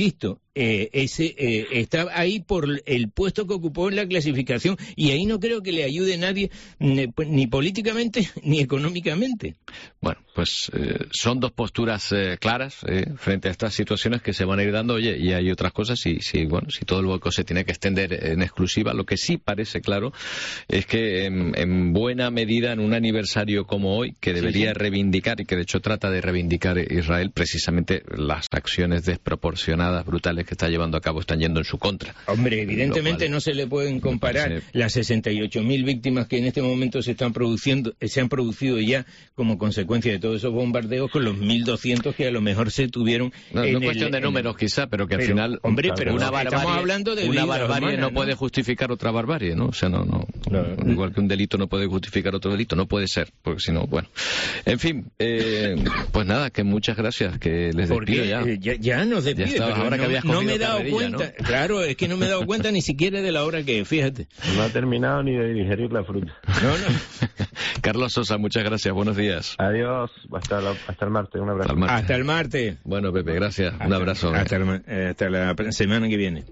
Speaker 23: eh, ese eh, está ahí por el puesto que ocupó en la clasificación, y ahí no creo que le ayude nadie, ni, ni políticamente ni económicamente.
Speaker 2: Bueno, pues eh, son dos posturas eh, claras eh, frente a estas situaciones que se van a ir dando. Oye, y hay otras cosas, y si, bueno, si todo el boicot se tiene que extender en exclusiva, lo que sí parece claro es que en, en buena medida, en un aniversario como hoy, que debería sí, sí. reivindicar, y que de hecho trata de reivindicar Israel, precisamente las acciones desproporcionadas, brutales que está llevando a cabo están yendo en su contra.
Speaker 23: Hombre, evidentemente cual, no se le pueden comparar parece... las sesenta y ocho mil víctimas que en este momento se están produciendo, se han producido ya como consecuencia de todos esos bombardeos, con los mil doscientos que a lo mejor se tuvieron.
Speaker 2: No,
Speaker 23: en
Speaker 2: no es cuestión
Speaker 23: el,
Speaker 2: de números,
Speaker 23: el...
Speaker 2: quizá, pero que
Speaker 23: pero,
Speaker 2: al final
Speaker 23: hombre, pero
Speaker 2: una
Speaker 23: no,
Speaker 2: barbarie,
Speaker 23: estamos hablando de
Speaker 2: una barbarie
Speaker 23: humana,
Speaker 2: no,
Speaker 23: ¿no?
Speaker 2: puede justificar otra barbarie, ¿no? O sea, no, no, no, igual que un delito no puede justificar otro delito, no puede ser, porque si no, bueno. En fin, eh, pues nada, que muchas gracias, que les despido ya.
Speaker 23: Eh, ya. Ya nos despide,
Speaker 2: ya estaba,
Speaker 23: pero
Speaker 2: ahora
Speaker 23: no,
Speaker 2: que habías
Speaker 23: no me he dado
Speaker 2: carrerilla,
Speaker 23: cuenta,
Speaker 2: ¿no?
Speaker 23: Claro, es que no me he dado cuenta ni siquiera de la hora que, fíjate.
Speaker 22: No ha terminado ni de digerir la fruta.
Speaker 23: No, no.
Speaker 2: Carlos Sosa, muchas gracias, buenos días.
Speaker 22: Adiós, hasta, la, hasta el martes, un abrazo.
Speaker 2: Hasta el martes.
Speaker 23: Hasta el martes.
Speaker 2: Bueno, Pepe, gracias,
Speaker 23: hasta,
Speaker 2: un abrazo.
Speaker 23: Hasta, el, eh, hasta la semana que viene.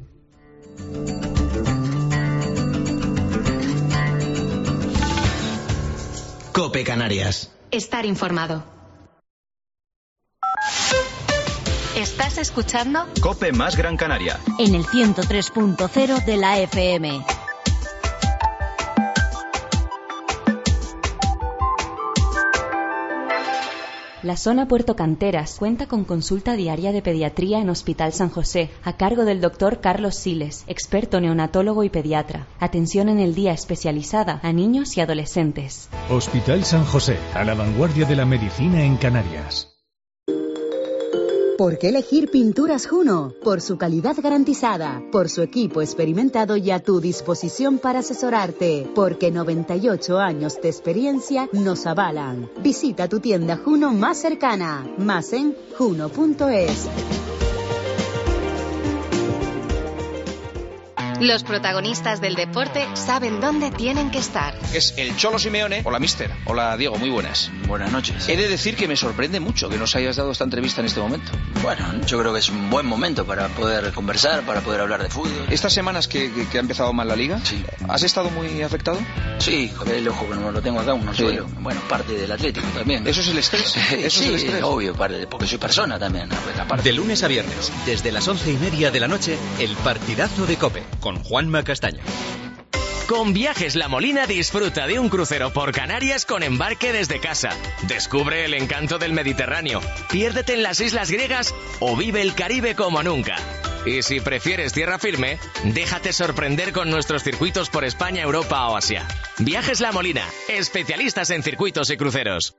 Speaker 3: COPE Canarias.
Speaker 12: Estar informado. ¿Estás escuchando?
Speaker 11: COPE más Gran Canaria.
Speaker 6: En el ciento tres punto cero de la F M.
Speaker 4: La zona Puerto Canteras cuenta con consulta diaria de pediatría en Hospital San José, a cargo del doctor Carlos Siles, experto neonatólogo y pediatra. Atención en el día especializada a niños y adolescentes.
Speaker 7: Hospital San José, a la vanguardia de la medicina en Canarias.
Speaker 24: ¿Por qué elegir Pinturas Juno? Por su calidad garantizada, por su equipo experimentado y a tu disposición para asesorarte, porque noventa y ocho años de experiencia nos avalan. Visita tu tienda Juno más cercana, más en juno punto es.
Speaker 12: Los protagonistas del deporte saben dónde tienen que estar.
Speaker 25: Es el Cholo Simeone. Hola, mister. Hola, Diego. Muy buenas.
Speaker 26: Buenas noches.
Speaker 25: He de decir que me sorprende mucho que nos hayas dado esta entrevista en este momento.
Speaker 26: Bueno, yo creo que es un buen momento para poder conversar, para poder hablar de fútbol.
Speaker 25: ¿Estas semanas que, que, que ha empezado mal la Liga?
Speaker 26: Sí.
Speaker 25: ¿Has estado muy afectado?
Speaker 26: Sí, el ojo que no lo tengo acá, un orzuelo. Sí. Bueno, parte del Atlético también.
Speaker 25: ¿Eso es el estrés? ¿Eso
Speaker 26: sí,
Speaker 25: es el estrés?
Speaker 26: Obvio, porque soy persona también. Parte.
Speaker 11: De lunes a viernes, desde las once y media de la noche, el partidazo de COPE, con Juanma Castaño.
Speaker 8: Con Viajes La Molina disfruta de un crucero por Canarias con embarque desde casa. Descubre el encanto del Mediterráneo, piérdete en las islas griegas o vive el Caribe como nunca. Y si prefieres tierra firme, déjate sorprender con nuestros circuitos por España, Europa o Asia. Viajes La Molina, especialistas en circuitos y cruceros.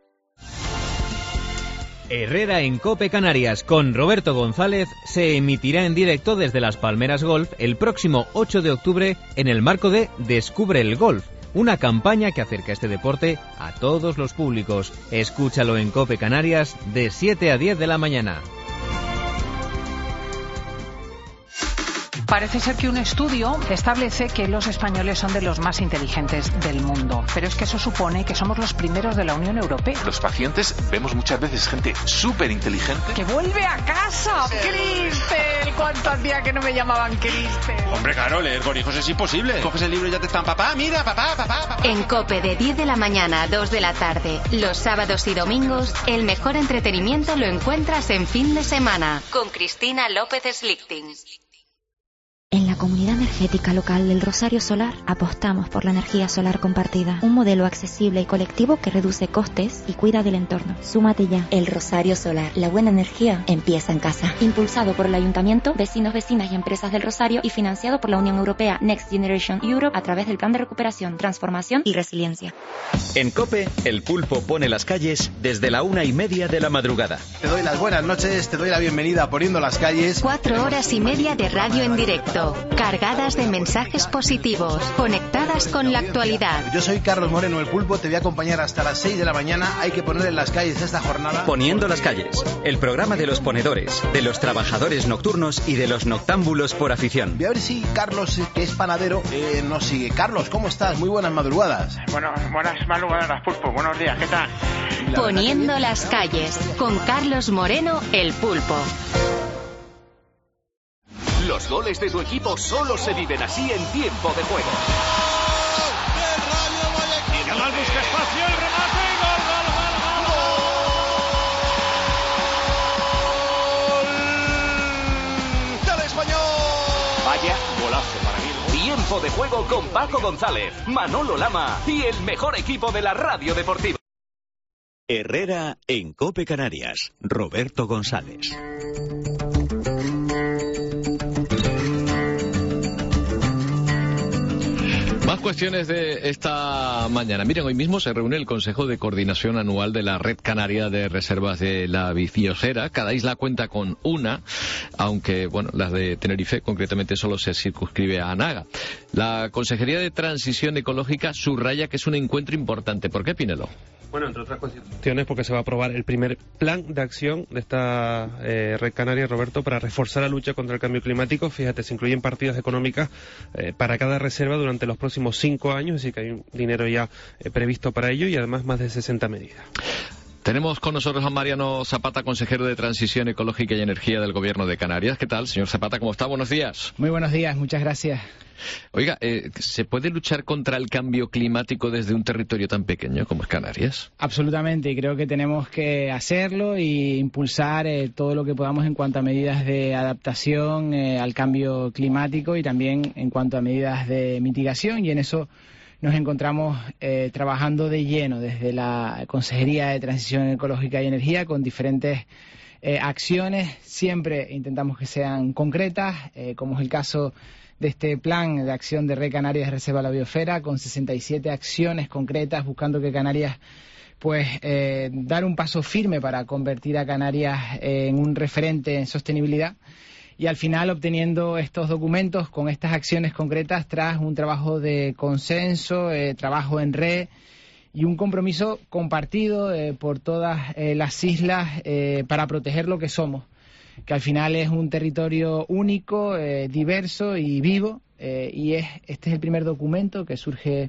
Speaker 27: Herrera en COPE Canarias con Roberto González se emitirá en directo desde Las Palmeras Golf el próximo ocho de octubre en el marco de Descubre el Golf, una campaña que acerca este deporte a todos los públicos. Escúchalo en COPE Canarias de siete a diez de la mañana.
Speaker 28: Parece ser que un estudio establece que los españoles son de los más inteligentes del mundo, pero es que eso supone que somos los primeros de la Unión Europea.
Speaker 29: Los pacientes vemos muchas veces gente súper inteligente
Speaker 28: ¡que vuelve a casa! Sí. ¡Cristel! ¿Cuánto hacía que no me llamaban Cristel?
Speaker 29: Hombre, claro, leer con hijos es imposible. Coges el libro y ya te están, papá, mira, papá, papá, papá.
Speaker 12: En COPE de diez de la mañana a dos de la tarde, los sábados y domingos, el mejor entretenimiento lo encuentras en Fin de Semana, con Cristina López Slichting.
Speaker 30: En la Comunidad Energética Local del Rosario Solar apostamos por la energía solar compartida, un modelo accesible y colectivo que reduce costes y cuida del entorno. Súmate ya.
Speaker 31: El Rosario Solar, la buena energía empieza en casa.
Speaker 30: Impulsado por el Ayuntamiento, vecinos, vecinas y empresas del Rosario y financiado por la Unión Europea Next Generation Europe a través del Plan de Recuperación, Transformación y Resiliencia.
Speaker 11: En COPE, el pulpo pone las calles desde la una y media de la madrugada.
Speaker 20: Te doy las buenas noches, te doy la bienvenida a Poniendo las Calles.
Speaker 12: Cuatro horas y media de radio en directo, cargadas de mensajes positivos, conectadas con la actualidad.
Speaker 20: Yo soy Carlos Moreno, el pulpo, te voy a acompañar hasta las seis de la mañana. Hay que poner en las calles esta jornada.
Speaker 11: Poniendo las calles, el programa de los ponedores, de los trabajadores nocturnos y de los noctámbulos por afición.
Speaker 20: Voy a ver si Carlos, que es panadero, eh, nos sigue. Carlos, ¿cómo estás? Muy buenas madrugadas.
Speaker 21: Bueno, buenas madrugadas, pulpo. Buenos días, ¿qué tal?
Speaker 12: Poniendo las calles, con Carlos Moreno, el pulpo.
Speaker 1: Los goles de tu equipo solo se viven así en tiempo de juego.
Speaker 5: Yamal busca espacio, el remate, gol, gol, gol, gol, gol. ¡Del Español!
Speaker 1: Vaya golazo para mí. Tiempo de juego con Paco González, Manolo Lama y el mejor equipo de la radio deportiva.
Speaker 11: Herrera en COPE Canarias. Roberto González.
Speaker 2: Más cuestiones de esta mañana. Miren, hoy mismo se reúne el Consejo de Coordinación Anual de la Red Canaria de Reservas de la Biosfera. Cada isla cuenta con una, aunque, bueno, las de Tenerife concretamente solo se circunscribe a Anaga. La Consejería de Transición Ecológica subraya que es un encuentro importante. ¿Por qué, Pinelo?
Speaker 9: Bueno, entre otras cuestiones, porque se va a aprobar el primer plan de acción de esta eh, Red Canaria, Roberto, para reforzar la lucha contra el cambio climático. Fíjate, se incluyen partidas económicas eh, para cada reserva durante los próximos cinco años, así que hay un dinero ya eh, previsto para ello y además más de sesenta medidas.
Speaker 2: Tenemos con nosotros a Mariano Zapata, consejero de Transición Ecológica y Energía del Gobierno de Canarias. ¿Qué tal, señor Zapata? ¿Cómo está? Buenos días.
Speaker 10: Muy buenos días, muchas gracias.
Speaker 2: Oiga, eh, ¿se puede luchar contra el cambio climático desde un territorio tan pequeño como es Canarias?
Speaker 10: Absolutamente, y creo que tenemos que hacerlo y impulsar eh, todo lo que podamos en cuanto a medidas de adaptación eh, al cambio climático y también en cuanto a medidas de mitigación, y en eso nos encontramos eh, trabajando de lleno desde la Consejería de Transición Ecológica y Energía con diferentes eh, acciones. Siempre intentamos que sean concretas, eh, como es el caso de este plan de acción de Red Canarias de Reserva de la Biosfera, con sesenta y siete acciones concretas, buscando que Canarias pues eh, dar un paso firme para convertir a Canarias eh, en un referente en sostenibilidad. Y al final obteniendo estos documentos con estas acciones concretas tras un trabajo de consenso, eh, trabajo en red y un compromiso compartido eh, por todas eh, las islas eh, para proteger lo que somos, que al final es un territorio único, eh, diverso y vivo, eh, y es este es el primer documento que surge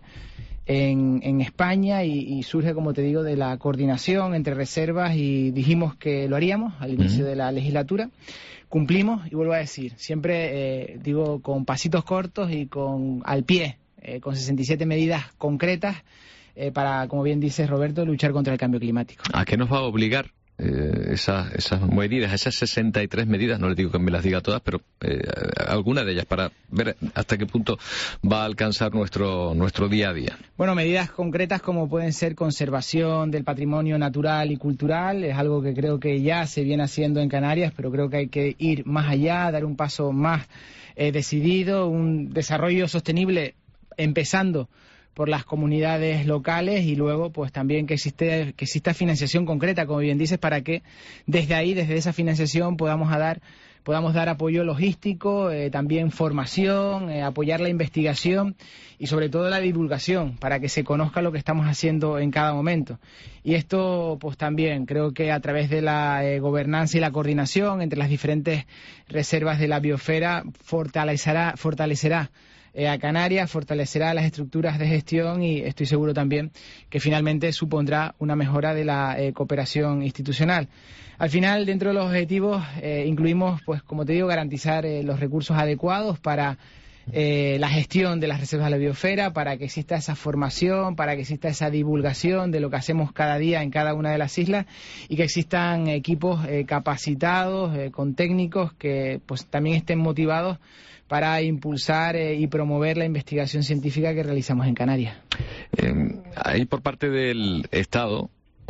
Speaker 10: en, en España y, y surge, como te digo, de la coordinación entre reservas, y dijimos que lo haríamos al inicio uh-huh. de la legislatura. Cumplimos, y vuelvo a decir, siempre eh, digo con pasitos cortos y con al pie, eh, con sesenta y siete medidas concretas eh, para, como bien dice Roberto, luchar contra el cambio climático.
Speaker 2: ¿A qué nos va a obligar eh, esas, esas medidas, esas sesenta y tres medidas? No les digo que me las diga todas, pero eh, alguna de ellas, para ver hasta qué punto va a alcanzar nuestro, nuestro día a día.
Speaker 10: Bueno, medidas concretas como pueden ser conservación del patrimonio natural y cultural, es algo que creo que ya se viene haciendo en Canarias, pero creo que hay que ir más allá, dar un paso más eh, decidido, un desarrollo sostenible empezando por las comunidades locales, y luego pues también que existe que exista financiación concreta, como bien dices, para que desde ahí, desde esa financiación podamos a dar podamos dar apoyo logístico, eh, también formación, eh, apoyar la investigación y sobre todo la divulgación para que se conozca lo que estamos haciendo en cada momento. Y esto pues también creo que a través de la eh, gobernanza y la coordinación entre las diferentes reservas de la biosfera fortalecerá fortalecerá Eh, a Canarias, fortalecerá las estructuras de gestión, y estoy seguro también que finalmente supondrá una mejora de la eh, cooperación institucional. Al final, dentro de los objetivos, eh, incluimos, pues como te digo, garantizar eh, los recursos adecuados para eh, la gestión de las reservas de la biosfera, para que exista esa formación, para que exista esa divulgación de lo que hacemos cada día en cada una de las islas, y que existan equipos eh, capacitados, eh, con técnicos que pues también estén motivados para impulsar eh, y promover la investigación científica que realizamos en Canarias.
Speaker 2: Eh, hay por parte del Estado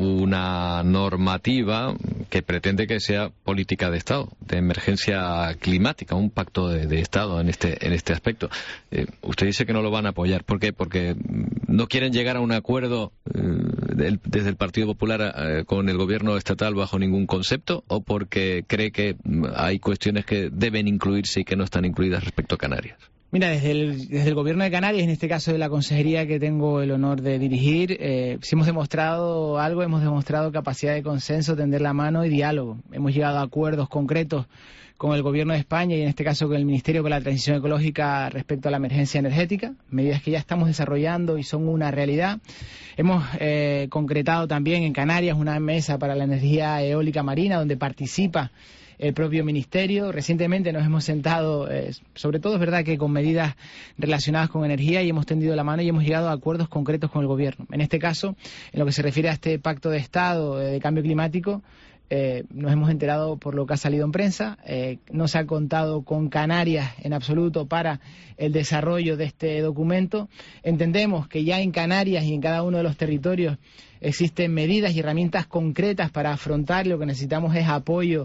Speaker 2: una normativa que pretende que sea política de Estado, de emergencia climática, un pacto de, de Estado en este en este aspecto. Eh, usted dice que no lo van a apoyar. ¿Por qué? Porque no quieren llegar a un acuerdo eh, del, desde el Partido Popular eh, con el gobierno estatal bajo ningún concepto, o porque cree que hay cuestiones que deben incluirse y que no están incluidas respecto a Canarias.
Speaker 10: Mira, desde el, desde el Gobierno de Canarias, en este caso de la consejería que tengo el honor de dirigir, eh, si hemos demostrado algo, hemos demostrado capacidad de consenso, tender la mano y diálogo. Hemos llegado a acuerdos concretos con el Gobierno de España y en este caso con el Ministerio de la Transición Ecológica respecto a la emergencia energética, medidas que ya estamos desarrollando y son una realidad. Hemos eh, concretado también en Canarias una mesa para la energía eólica marina donde participa el propio Ministerio. Recientemente nos hemos sentado, eh, sobre todo es verdad que con medidas relacionadas con energía, y hemos tendido la mano y hemos llegado a acuerdos concretos con el Gobierno. En este caso, en lo que se refiere a este Pacto de Estado de Cambio Climático, Eh, nos hemos enterado por lo que ha salido en prensa, eh, no se ha contado con Canarias en absoluto para el desarrollo de este documento. Entendemos que ya en Canarias y en cada uno de los territorios existen medidas y herramientas concretas para afrontar. Lo que necesitamos es apoyo,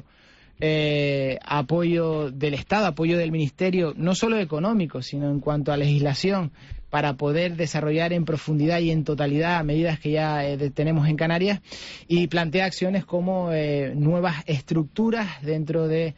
Speaker 10: eh, apoyo del Estado, apoyo del Ministerio, no solo económico, sino en cuanto a legislación, para poder desarrollar en profundidad y en totalidad medidas que ya eh, tenemos en Canarias, y plantea acciones como eh, nuevas estructuras dentro de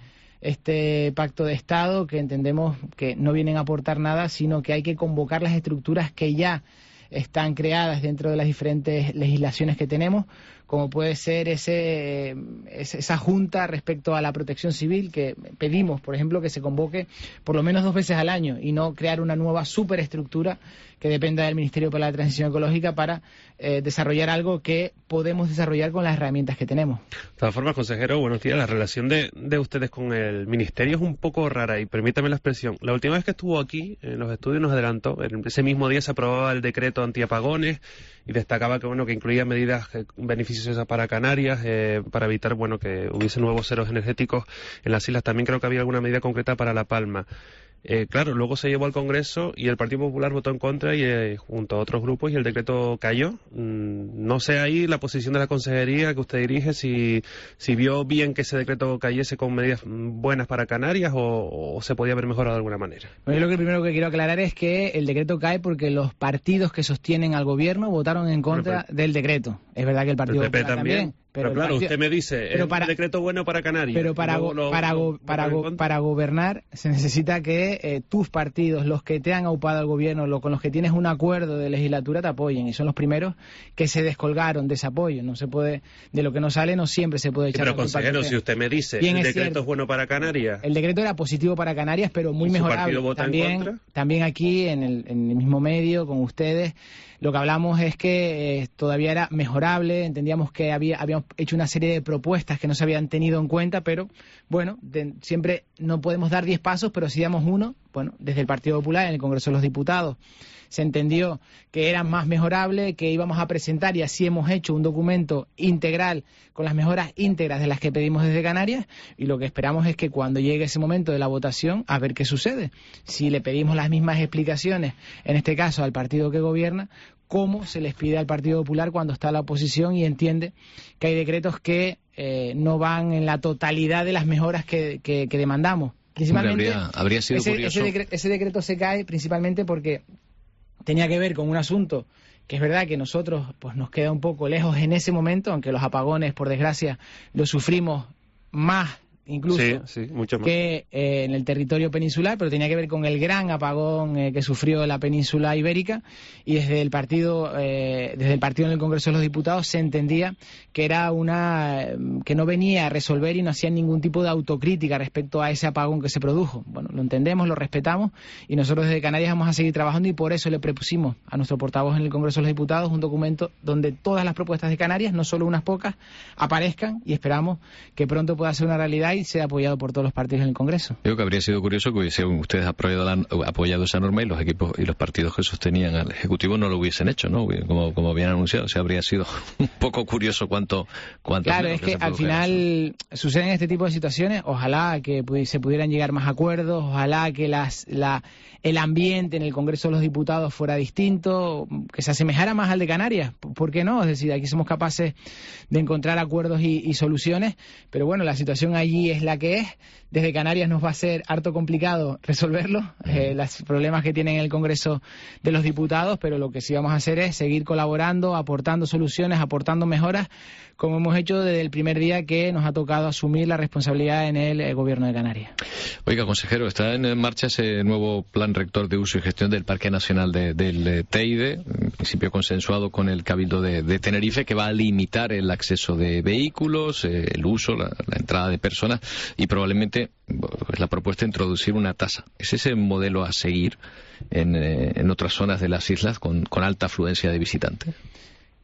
Speaker 10: este pacto de Estado, que entendemos que no vienen a aportar nada, sino que hay que convocar las estructuras que ya están creadas dentro de las diferentes legislaciones que tenemos, como puede ser ese, esa junta respecto a la protección civil, que pedimos, por ejemplo, que se convoque por lo menos dos veces al año y no crear una nueva superestructura que dependa del Ministerio para la Transición Ecológica para eh, desarrollar algo que podemos desarrollar con las herramientas que tenemos.
Speaker 9: De todas formas, consejero, buenos días. La relación de, de ustedes con el Ministerio es un poco rara, y permítame la expresión. La última vez que estuvo aquí, en los estudios, nos adelantó, en ese mismo día se aprobaba el decreto antiapagones y destacaba que bueno que incluía medidas beneficiosas para Canarias, eh, para evitar bueno que hubiese nuevos ceros energéticos en las islas. También creo que había alguna medida concreta para La Palma. Eh, claro, luego se llevó al Congreso y el Partido Popular votó en contra, y eh, junto a otros grupos, y el decreto cayó. Mm, no sé ahí la posición de la consejería que usted dirige, si, si vio bien que ese decreto cayese con medidas buenas para Canarias, o, o se podía haber mejorado de alguna manera.
Speaker 10: Bueno, yo lo que primero que quiero aclarar es que el decreto cae porque los partidos que sostienen al gobierno votaron en contra pero, del decreto. Es verdad que el Partido
Speaker 9: el P P
Speaker 10: Popular también. también
Speaker 9: Pero, pero claro,
Speaker 10: partido,
Speaker 9: usted me dice, es un decreto bueno para Canarias.
Speaker 10: Pero para, go, lo, para, go, para, go, para gobernar se necesita que eh, tus partidos, los que te han aupado al gobierno, lo, con los que tienes un acuerdo de legislatura, te apoyen. Y son los primeros que se descolgaron de ese apoyo. No se puede, de lo que no sale, no siempre se puede echar.
Speaker 9: Pero consejero, si usted me dice, ¿el decreto cierto, es bueno para Canarias?
Speaker 10: El decreto era positivo para Canarias, pero muy mejorable.
Speaker 9: ¿Su partido vota
Speaker 10: también,
Speaker 9: en contra?
Speaker 10: También aquí, en el, en el mismo medio, con ustedes, lo que hablamos es que eh, todavía era mejorable. Entendíamos que había, habíamos hecho una serie de propuestas que no se habían tenido en cuenta, pero bueno, de, siempre no podemos dar diez pasos, pero si damos uno. Bueno, desde el Partido Popular, en el Congreso de los Diputados, se entendió que era más mejorable, que íbamos a presentar, y así hemos hecho un documento integral con las mejoras íntegras de las que pedimos desde Canarias, y lo que esperamos es que cuando llegue ese momento de la votación, a ver qué sucede. Si le pedimos las mismas explicaciones, en este caso al partido que gobierna, cómo se les pide al Partido Popular cuando está la oposición y entiende que hay decretos que eh, no van en la totalidad de las mejoras que, que, que demandamos. Principalmente,
Speaker 2: habría, habría sido
Speaker 10: ese,
Speaker 2: curioso.
Speaker 10: Ese, decreto, ese decreto se cae principalmente porque tenía que ver con un asunto que es verdad que nosotros pues nos queda un poco lejos en ese momento, aunque los apagones, por desgracia, los sufrimos más incluso
Speaker 9: sí, sí, mucho más.
Speaker 10: que eh, en el territorio peninsular, pero tenía que ver con el gran apagón eh, que sufrió la península ibérica, y desde el partido eh, desde el partido en el Congreso de los Diputados se entendía que era una eh, que no venía a resolver y no hacía ningún tipo de autocrítica respecto a ese apagón que se produjo. Bueno, lo entendemos, lo respetamos, y nosotros desde Canarias vamos a seguir trabajando, y por eso le propusimos a nuestro portavoz en el Congreso de los Diputados un documento donde todas las propuestas de Canarias, no solo unas pocas, aparezcan, y esperamos que pronto pueda ser una realidad y sea apoyado por todos los partidos en el Congreso.
Speaker 2: Creo que habría sido curioso que hubiesen ustedes apoyado, la, apoyado esa norma y los equipos y los partidos que sostenían al Ejecutivo no lo hubiesen hecho, ¿no? Como, como habían anunciado. O sea, habría sido un poco curioso cuánto... cuánto
Speaker 10: claro, es que, que al final suceden este tipo de situaciones. Ojalá que se pudieran llegar más acuerdos, ojalá que las, la, el ambiente en el Congreso de los Diputados fuera distinto, que se asemejara más al de Canarias. ¿Por qué no? Es decir, aquí somos capaces de encontrar acuerdos y, y soluciones, pero bueno, la situación allí es la que es. Desde Canarias nos va a ser harto complicado resolverlo, eh, los problemas que tienen en el Congreso de los Diputados, pero lo que sí vamos a hacer es seguir colaborando, aportando soluciones, aportando mejoras, como hemos hecho desde el primer día que nos ha tocado asumir la responsabilidad en el, el Gobierno de Canarias.
Speaker 2: Oiga, consejero, está en marcha ese nuevo plan rector de uso y gestión del Parque Nacional de, del Teide, en principio consensuado con el Cabildo de, de Tenerife, que va a limitar el acceso de vehículos, eh, el uso, la, la entrada de personas, y probablemente pues, la propuesta de introducir una tasa. ¿Es ese modelo a seguir en, eh, en otras zonas de las islas con, con alta afluencia de visitantes?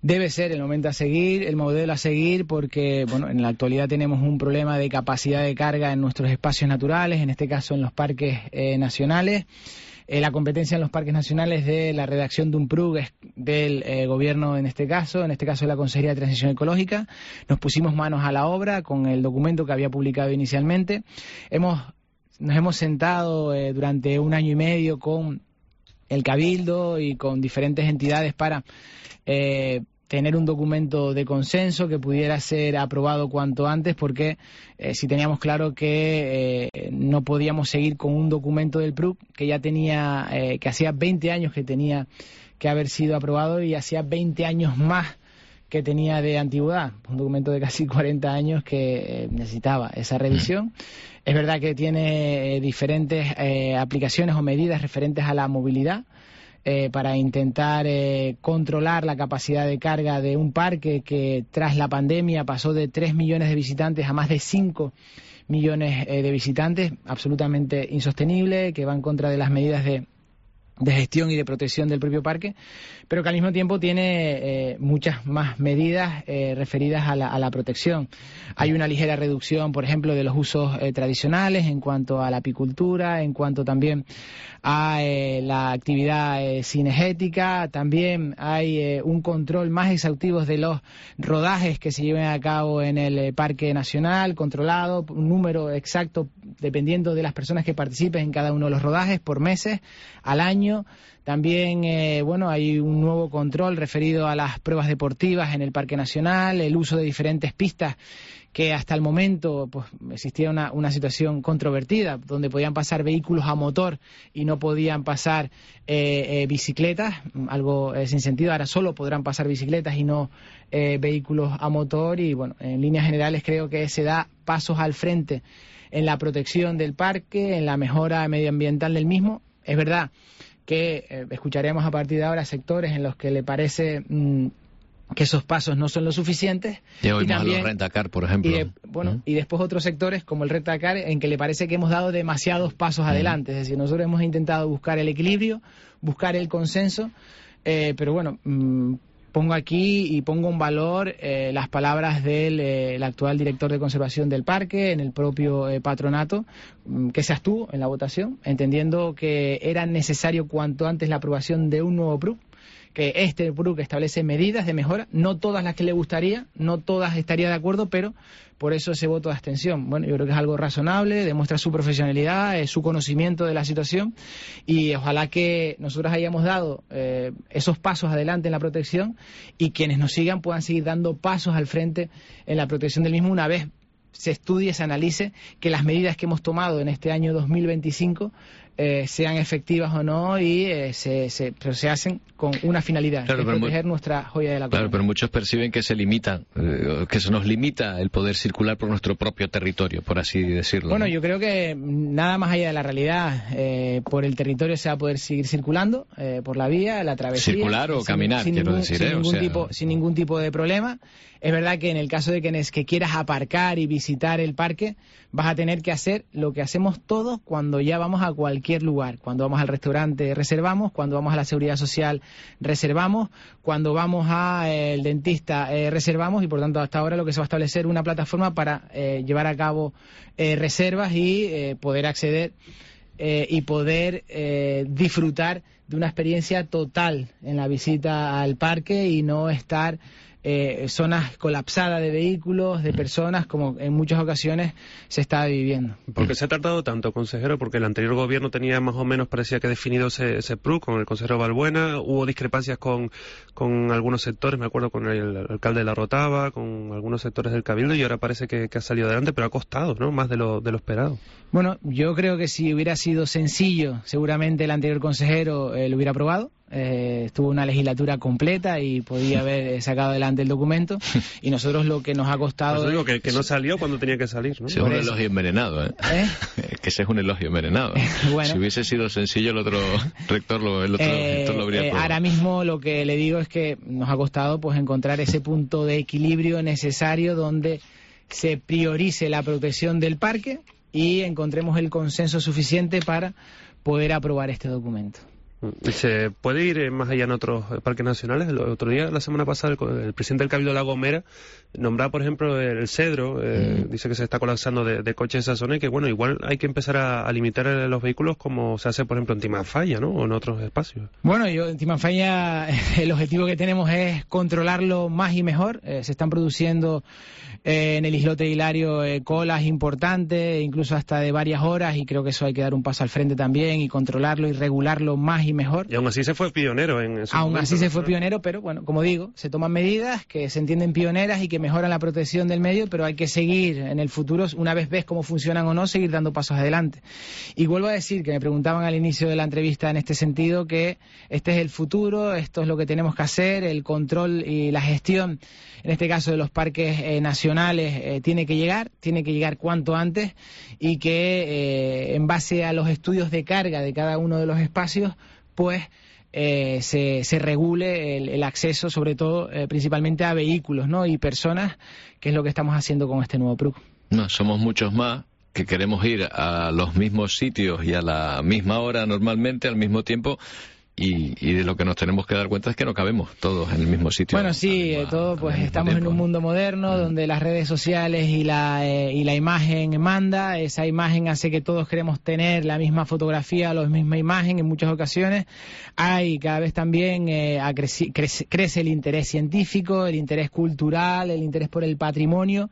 Speaker 10: debe ser el momento a seguir, el modelo a seguir, porque bueno, en la actualidad tenemos un problema de capacidad de carga en nuestros espacios naturales, en este caso en los parques eh, nacionales. Eh, la competencia en los parques nacionales de la redacción de un P R U es del eh, gobierno en este caso, en este caso de la Consejería de Transición Ecológica. Nos pusimos manos a la obra con el documento que había publicado inicialmente. Hemos, nos hemos sentado eh, durante un año y medio con el Cabildo y con diferentes entidades para eh, tener un documento de consenso que pudiera ser aprobado cuanto antes, porque eh, si teníamos claro que eh, no podíamos seguir con un documento del P R U que ya tenía, eh, que hacía veinte años que tenía que haber sido aprobado y hacía veinte años más que tenía de antigüedad, un documento de casi cuarenta años que eh, necesitaba esa revisión. Es verdad que tiene eh, diferentes eh, aplicaciones o medidas referentes a la movilidad, Eh, para intentar eh, controlar la capacidad de carga de un parque que tras la pandemia pasó de tres millones de visitantes a más de cinco millones eh, de visitantes, absolutamente insostenible, que va en contra de las medidas de, de gestión y de protección del propio parque, pero que al mismo tiempo tiene eh, muchas más medidas eh, referidas a la, a la protección. Hay una ligera reducción, por ejemplo, de los usos eh, tradicionales en cuanto a la apicultura, en cuanto también a eh, la actividad eh, cinegética. También hay eh, un control más exhaustivo de los rodajes que se lleven a cabo en el eh, Parque Nacional, controlado, un número exacto dependiendo de las personas que participen en cada uno de los rodajes por meses, al año. También, eh, bueno, hay un nuevo control referido a las pruebas deportivas en el Parque Nacional, el uso de diferentes pistas que hasta el momento pues existía una, una situación controvertida, donde podían pasar vehículos a motor y no podían pasar eh, eh, bicicletas, algo eh, sin sentido. Ahora solo podrán pasar bicicletas y no eh, vehículos a motor, y bueno, en líneas generales creo que se da pasos al frente en la protección del parque, en la mejora medioambiental del mismo. Es verdad que eh, escucharemos a partir de ahora sectores en los que le parece mmm, que esos pasos no son lo suficientes.
Speaker 2: Y hoy más los Rentacar, por ejemplo.
Speaker 10: Y de, bueno, ¿Mm? y después otros sectores como el Rentacar, en que le parece que hemos dado demasiados pasos ¿Mm? adelante. Es decir, nosotros hemos intentado buscar el equilibrio, buscar el consenso, eh, pero bueno, mmm, pongo aquí y pongo en valor eh, las palabras del eh, el actual director de conservación del parque, en el propio eh, patronato, mmm, que se abstuvo en la votación, entendiendo que era necesario cuanto antes la aprobación de un nuevo P R U, que este P R U que establece medidas de mejora, no todas las que le gustaría, no todas estaría de acuerdo, pero por eso ese voto de abstención. Bueno, yo creo que es algo razonable, demuestra su profesionalidad, eh, su conocimiento de la situación, y ojalá que nosotros hayamos dado eh, esos pasos adelante en la protección y quienes nos sigan puedan seguir dando pasos al frente en la protección del mismo una vez se estudie, se analice que las medidas que hemos tomado en este año dos mil veinticinco eh, sean efectivas o no, y eh, se, se, pero se hacen con una finalidad, claro, que es proteger nuestra joya de la corona.
Speaker 2: Claro, pero muchos perciben que se limita, eh, que se nos limita el poder circular por nuestro propio territorio, por así decirlo.
Speaker 10: Bueno,
Speaker 2: ¿no?
Speaker 10: Yo creo que nada más allá de la realidad, eh, por el territorio se va a poder seguir circulando, eh, por la vía, la travesía.
Speaker 2: Circular o
Speaker 10: sin,
Speaker 2: caminar,
Speaker 10: sin
Speaker 2: quiero
Speaker 10: ningún,
Speaker 2: decir.
Speaker 10: Sin,
Speaker 2: eh,
Speaker 10: ningún
Speaker 2: o sea...
Speaker 10: tipo, sin ningún tipo de problema. Es verdad que en el caso de que, que quieras aparcar y visitar el parque, vas a tener que hacer lo que hacemos todos cuando ya vamos a cualquier lugar. Cuando vamos al restaurante reservamos, cuando vamos a la seguridad social reservamos, cuando vamos al eh, dentista eh, reservamos, y por tanto hasta ahora lo que se va a establecer una plataforma para eh, llevar a cabo eh, reservas y eh, poder acceder eh, y poder eh, disfrutar de una experiencia total en la visita al parque y no estar Eh, zonas colapsadas de vehículos, de personas, como en muchas ocasiones se está viviendo.
Speaker 9: ¿Por qué se ha tardado tanto, consejero? Porque el anterior gobierno tenía más o menos, parecía que definido ese, ese P R U con el consejero Balbuena, hubo discrepancias con, con algunos sectores, me acuerdo con el alcalde de La Rotava, con algunos sectores del Cabildo, y ahora parece que, que ha salido adelante, pero ha costado, ¿no?, más de lo, de lo esperado.
Speaker 10: Bueno, yo creo que si hubiera sido sencillo, seguramente el anterior consejero eh, lo hubiera aprobado. Eh, estuvo una legislatura completa y podía haber sacado adelante el documento, y nosotros lo que nos ha costado...
Speaker 9: Pues digo que, que no salió cuando tenía que salir, ¿no?
Speaker 2: Ese es un elogio envenenado, ¿eh? ¿Eh? Que ese es un elogio envenenado. Bueno, si hubiese sido sencillo, el otro rector lo, el otro
Speaker 10: eh,
Speaker 2: rector lo habría
Speaker 10: eh,
Speaker 2: aprobado.
Speaker 10: Ahora mismo lo que le digo es que nos ha costado pues encontrar ese punto de equilibrio necesario donde se priorice la protección del parque y encontremos el consenso suficiente para poder aprobar este documento.
Speaker 9: ¿Se puede ir más allá en otros parques nacionales? El otro día, la semana pasada, el, el presidente del Cabildo de La Gomera nombraba, por ejemplo, el Cedro, eh, mm. dice que se está colapsando de, de coches esa zona y que, bueno, igual hay que empezar a, a limitar los vehículos como se hace, por ejemplo, en Timafalla, ¿no? O en otros espacios.
Speaker 10: Bueno, yo en Timafalla el objetivo que tenemos es controlarlo más y mejor. Eh, se están produciendo eh, en el islote de Hilario eh, colas importantes, incluso hasta de varias horas, y creo que eso hay que dar un paso al frente también y controlarlo y regularlo más y mejor.
Speaker 9: Y aún así se fue pionero en eso.
Speaker 10: Aún así se fue pionero, pero bueno, como digo, se toman medidas que se entienden pioneras y que mejoran la protección del medio, pero hay que seguir en el futuro, una vez ves cómo funcionan o no, seguir dando pasos adelante. Y vuelvo a decir, que me preguntaban al inicio de la entrevista en este sentido, que este es el futuro, esto es lo que tenemos que hacer, el control y la gestión, en este caso de los parques eh, nacionales, eh, tiene que llegar, tiene que llegar cuanto antes, y que eh, en base a los estudios de carga de cada uno de los espacios, pues eh, se, se regule el, el acceso, sobre todo, eh, principalmente a vehículos, ¿no? Y personas, que es lo que estamos haciendo con este nuevo P R U C.
Speaker 2: No, somos muchos más que queremos ir a los mismos sitios y a la misma hora normalmente, al mismo tiempo. Y, y de lo que nos tenemos que dar cuenta es que no cabemos todos en el mismo sitio.
Speaker 10: Bueno, sí, misma, todo, pues estamos tiempo. En un mundo moderno uh-huh. donde las redes sociales y la eh, y la imagen manda. Esa imagen hace que todos queremos tener la misma fotografía, la misma imagen en muchas ocasiones. Hay cada vez también eh, crece, crece, crece el interés científico, el interés cultural, el interés por el patrimonio.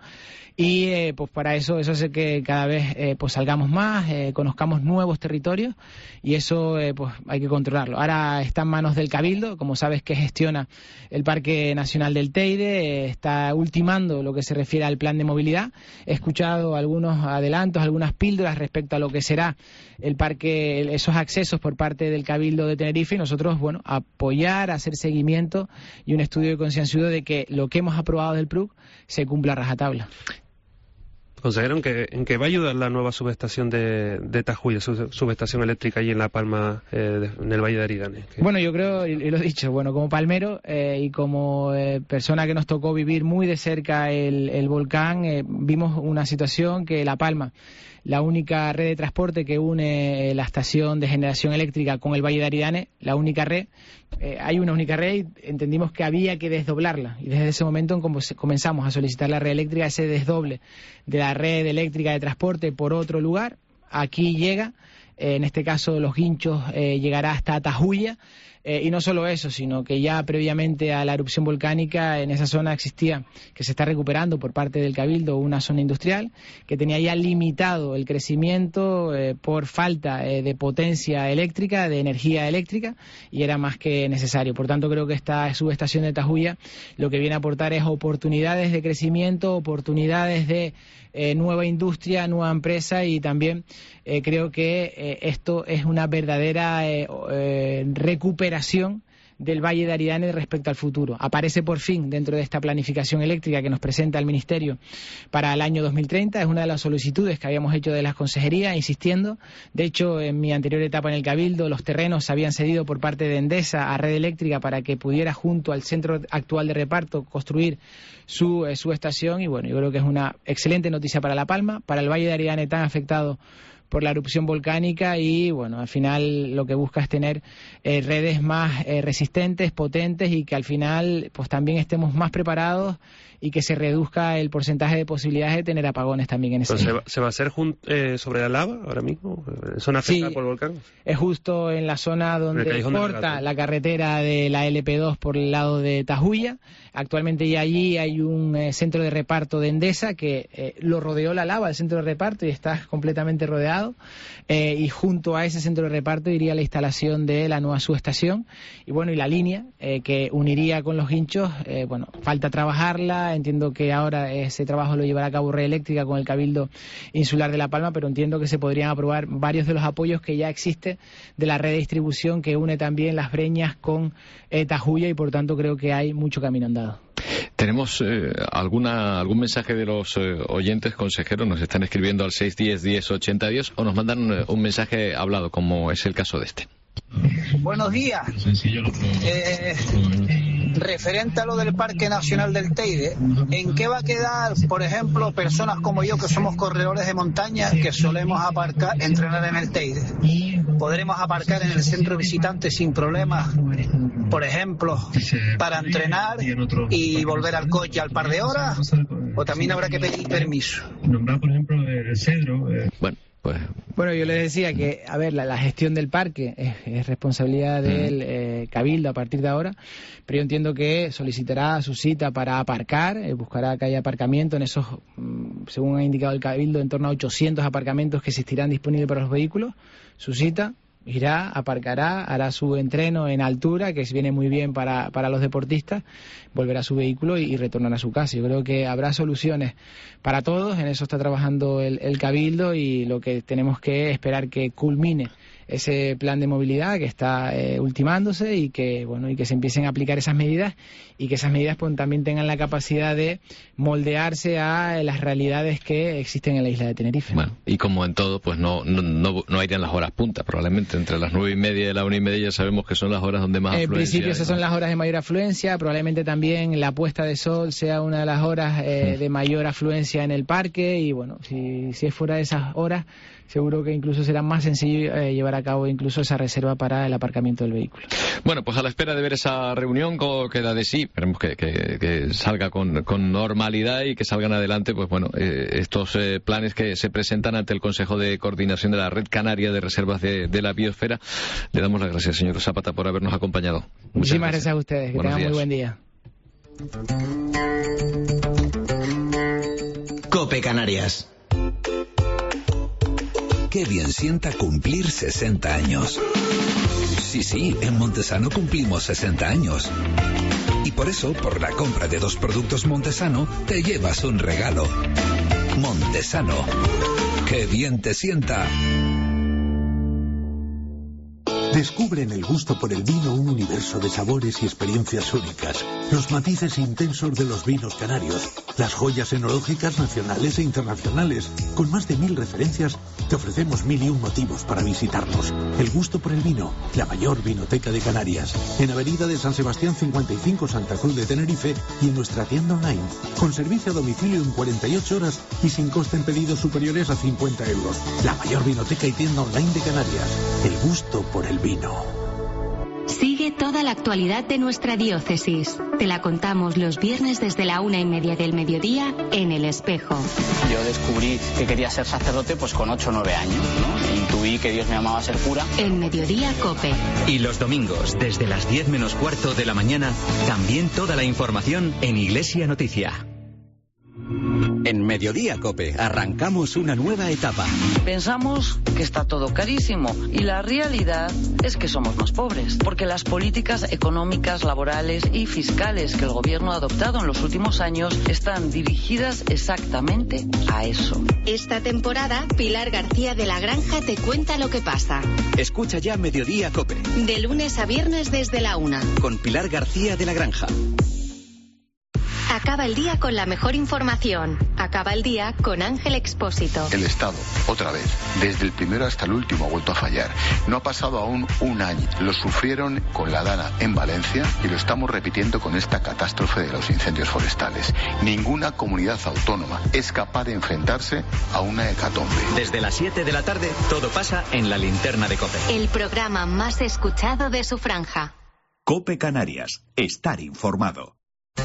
Speaker 10: Y eh, pues para eso eso hace que cada vez eh, pues salgamos más, eh, conozcamos nuevos territorios, y eso eh, pues hay que controlarlo. Ahora está en manos del Cabildo, como sabes, que gestiona el Parque Nacional del Teide, eh, está ultimando lo que se refiere al plan de movilidad. He escuchado algunos adelantos, algunas píldoras respecto a lo que será el parque, esos accesos por parte del Cabildo de Tenerife, y nosotros, bueno, apoyar, hacer seguimiento y un estudio de concienzudo de que lo que hemos aprobado del P R U C se cumpla a rajatabla.
Speaker 9: Consejero, ¿en qué, ¿en qué va a ayudar la nueva subestación de, de Tajuya, su, subestación eléctrica allí en La Palma, eh, de, en el Valle de Aridane? ¿Qué?
Speaker 10: Bueno, yo creo, y lo he dicho, bueno, como palmero eh, y como eh, persona que nos tocó vivir muy de cerca el, el volcán, eh, vimos una situación que La Palma, la única red de transporte que une eh, la estación de generación eléctrica con el Valle de Aridane, la única red, eh, hay una única red, y entendimos que había que desdoblarla, y desde ese momento comenzamos a solicitar la red eléctrica, ese desdoble de la red eléctrica de transporte por otro lugar. Aquí llega, eh, en este caso Los Guinchos eh, llegará hasta Tajuya. Eh, y no solo eso, sino que ya previamente a la erupción volcánica en esa zona existía, que se está recuperando por parte del Cabildo, una zona industrial que tenía ya limitado el crecimiento eh, por falta eh, de potencia eléctrica, de energía eléctrica, y era más que necesario. Por tanto, creo que esta subestación de Tajuya lo que viene a aportar es oportunidades de crecimiento, oportunidades de eh, nueva industria, nueva empresa, y también eh, creo que eh, esto es una verdadera eh, eh, recuperación del Valle de Aridane respecto al futuro. Aparece por fin dentro de esta planificación eléctrica que nos presenta el Ministerio para el año dos mil treinta. Es una de las solicitudes que habíamos hecho de las consejerías, insistiendo. De hecho, en mi anterior etapa en el Cabildo, los terrenos se habían cedido por parte de Endesa a Red Eléctrica para que pudiera, junto al centro actual de reparto, construir su, eh, su estación. Y bueno, yo creo que es una excelente noticia para La Palma, para el Valle de Aridane tan afectado por la erupción volcánica, y bueno, al final lo que busca es tener eh, redes más eh, resistentes, potentes, y que al final pues también estemos más preparados y que se reduzca el porcentaje de posibilidades de tener apagones también en ese
Speaker 9: ¿Se va, ¿Se va a hacer eh, sobre la lava ahora mismo? ¿Zona afectada
Speaker 10: sí,
Speaker 9: por el volcán?
Speaker 10: Es justo en la zona donde corta la carretera de la L P dos por el lado de Tajuya. Actualmente ya allí hay un eh, centro de reparto de Endesa que eh, lo rodeó la lava, el centro de reparto, y está completamente rodeado. Eh, y junto a ese centro de reparto iría la instalación de la nueva subestación, y bueno, y la línea eh, que uniría con Los Guinchos, eh, bueno, falta trabajarla. Entiendo que ahora ese trabajo lo llevará a cabo Red Eléctrica con el Cabildo Insular de La Palma, pero entiendo que se podrían aprobar varios de los apoyos que ya existe de la red de distribución que une también Las Breñas con eh, Tajuya, y por tanto creo que hay mucho camino andado.
Speaker 2: ¿Tenemos eh, alguna algún mensaje de los eh, oyentes, consejeros? Nos están escribiendo al seis uno cero, diez, ochenta, diez, o nos mandan eh, un mensaje hablado, como es el caso de este.
Speaker 3: Buenos días. Eh, referente a lo del Parque Nacional del Teide, ¿en qué va a quedar, por ejemplo, personas como yo que somos corredores de montaña que solemos aparcar, entrenar en el Teide? podremos aparcar en el centro visitante sin problemas, por ejemplo, para entrenar y volver al coche al par de horas, o también habrá que pedir permiso.
Speaker 4: Nombrar, por ejemplo, el cedro. Eh...
Speaker 2: Bueno. Pues...
Speaker 10: Bueno, yo les decía que, a ver, la, la gestión del parque es, es responsabilidad del eh, Cabildo a partir de ahora, pero yo entiendo que solicitará su cita para aparcar, eh, buscará que haya aparcamiento en esos, mm, según ha indicado el Cabildo, en torno a ochocientos aparcamientos que existirán disponibles para los vehículos. Su cita, irá, aparcará, hará su entreno en altura, que viene muy bien para, para los deportistas, volverá a su vehículo y, y retornará a su casa. Yo creo que habrá soluciones para todos, en eso está trabajando el, el Cabildo, y lo que tenemos que esperar que culmine ese plan de movilidad que está eh, ultimándose, y que bueno y que se empiecen a aplicar esas medidas, y que esas medidas pues, también tengan la capacidad de moldearse a eh, las realidades que existen en la isla de Tenerife.
Speaker 2: Bueno, y como en todo, pues no no no, no irían las horas punta, probablemente entre las nueve y media y la una y media ya sabemos que son las horas donde más
Speaker 10: en
Speaker 2: afluencia. En
Speaker 10: principio esas son las horas de mayor afluencia, probablemente también la puesta de sol sea una de las horas eh, de mayor afluencia en el parque, y bueno, si, si es fuera de esas horas, seguro que incluso será más sencillo eh, llevar a cabo incluso esa reserva para el aparcamiento del vehículo.
Speaker 2: Bueno, pues a la espera de ver esa reunión, como queda de sí, esperemos que, que, que salga con, con normalidad y que salgan adelante, pues bueno, eh, estos eh, planes que se presentan ante el Consejo de Coordinación de la Red Canaria de Reservas de, de la Biosfera. Le damos las gracias, señor Zapata, por habernos acompañado. Muchas
Speaker 10: Muchísimas
Speaker 2: gracias.
Speaker 10: gracias a ustedes, que
Speaker 2: Buenos
Speaker 10: tengan
Speaker 2: días.
Speaker 10: muy buen día.
Speaker 6: COPE Canarias. Qué bien sienta cumplir sesenta años. Sí, sí, en Montesano cumplimos sesenta años. Y por eso, por la compra de dos productos Montesano, te llevas un regalo. Montesano. Qué bien te sienta.
Speaker 13: Descubre en el gusto por el vino un universo de sabores y experiencias únicas, los matices intensos de los vinos canarios, las joyas enológicas nacionales e internacionales. Con más de mil referencias, te ofrecemos mil y un motivos para visitarnos. El gusto por el vino, la mayor vinoteca de Canarias, en Avenida de San Sebastián cincuenta y cinco, Santa Cruz de Tenerife, y en nuestra tienda online, con servicio a domicilio en cuarenta y ocho horas y sin coste en pedidos superiores a cincuenta euros. La mayor vinoteca y tienda online de Canarias. El gusto por el vino.
Speaker 12: Sigue toda la actualidad de nuestra diócesis. Te la contamos los viernes desde la una y media del mediodía en El Espejo.
Speaker 26: Yo descubrí que quería ser sacerdote pues con ocho o nueve años, ¿no? Intuí que Dios me llamaba a ser cura.
Speaker 12: En Mediodía Cope.
Speaker 11: Y los domingos, desde las diez menos cuarto de la mañana, también toda la información en Iglesia Noticia. En Mediodía Cope arrancamos una nueva etapa.
Speaker 14: Pensamos que está todo carísimo y la realidad es que somos más pobres, porque las políticas económicas, laborales y fiscales que el gobierno ha adoptado en los últimos años están dirigidas exactamente a eso.
Speaker 12: Esta temporada, Pilar García de la Granja te cuenta lo que pasa.
Speaker 11: Escucha ya Mediodía Cope.
Speaker 12: De lunes a viernes desde la una.
Speaker 11: Con Pilar García de la Granja.
Speaker 12: Acaba el día con la mejor información. Acaba el día con Ángel Expósito.
Speaker 15: El Estado, otra vez, desde el primero hasta el último, ha vuelto a fallar. No ha pasado aún un año. Lo sufrieron con la Dana en Valencia y lo estamos repitiendo con esta catástrofe de los incendios forestales. Ninguna comunidad autónoma es capaz de enfrentarse a una hecatombe.
Speaker 11: Desde las siete de la tarde, todo pasa en la linterna de COPE.
Speaker 12: El programa más escuchado de su franja.
Speaker 16: COPE Canarias. Estar informado.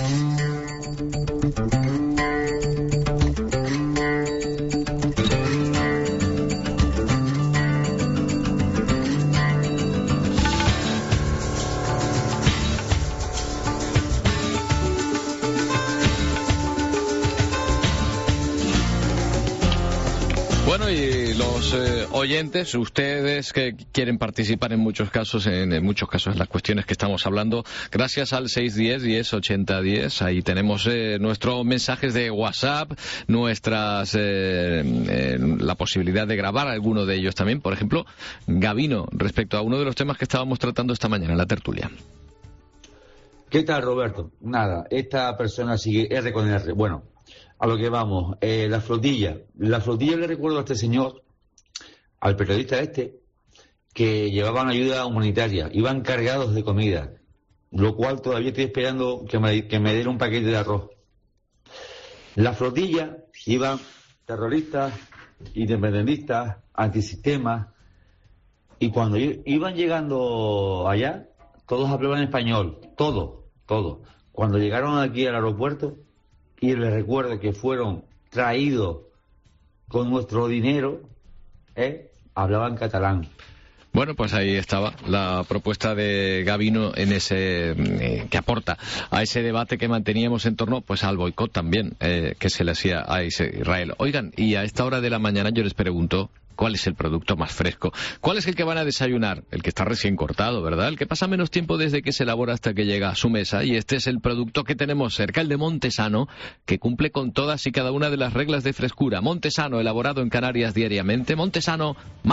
Speaker 2: Bueno, y los eh, oyentes, ustedes que quieren participar en muchos casos, en, en muchos casos en las cuestiones que estamos hablando, gracias al seis diez, diez, ochenta, diez, ahí tenemos eh, nuestros mensajes de WhatsApp, nuestras eh, eh, la posibilidad de grabar alguno de ellos también. Por ejemplo, Gabino, respecto a uno de los temas que estábamos tratando esta mañana en la tertulia.
Speaker 17: ¿Qué tal, Roberto? Nada, esta persona sigue R con R. Bueno, a lo que vamos, eh, la flotilla. La flotilla le recuerdo a este señor, al periodista este, que llevaban ayuda humanitaria, iban cargados de comida, lo cual todavía estoy esperando que me, que me den un paquete de arroz. La flotilla iban terroristas, independentistas, antisistemas, Y cuando i- iban llegando allá, todos hablaban español, todo, todo. Cuando llegaron aquí al aeropuerto, y les recuerdo que fueron traídos con nuestro dinero, ¿eh? hablaban catalán.
Speaker 2: Bueno, pues ahí estaba la propuesta de Gabino en ese eh, que aporta a ese debate que manteníamos en torno pues al boicot también eh, que se le hacía a Israel. Oigan, y a esta hora de la mañana yo les pregunto ¿cuál es el producto más fresco? ¿Cuál es el que van a desayunar? El que está recién cortado, ¿verdad? El que pasa menos tiempo desde que se elabora hasta que llega a su mesa. Y este es el producto que tenemos cerca, el de Montesano, que cumple con todas y cada una de las reglas de frescura. Montesano, elaborado en Canarias diariamente. Montesano,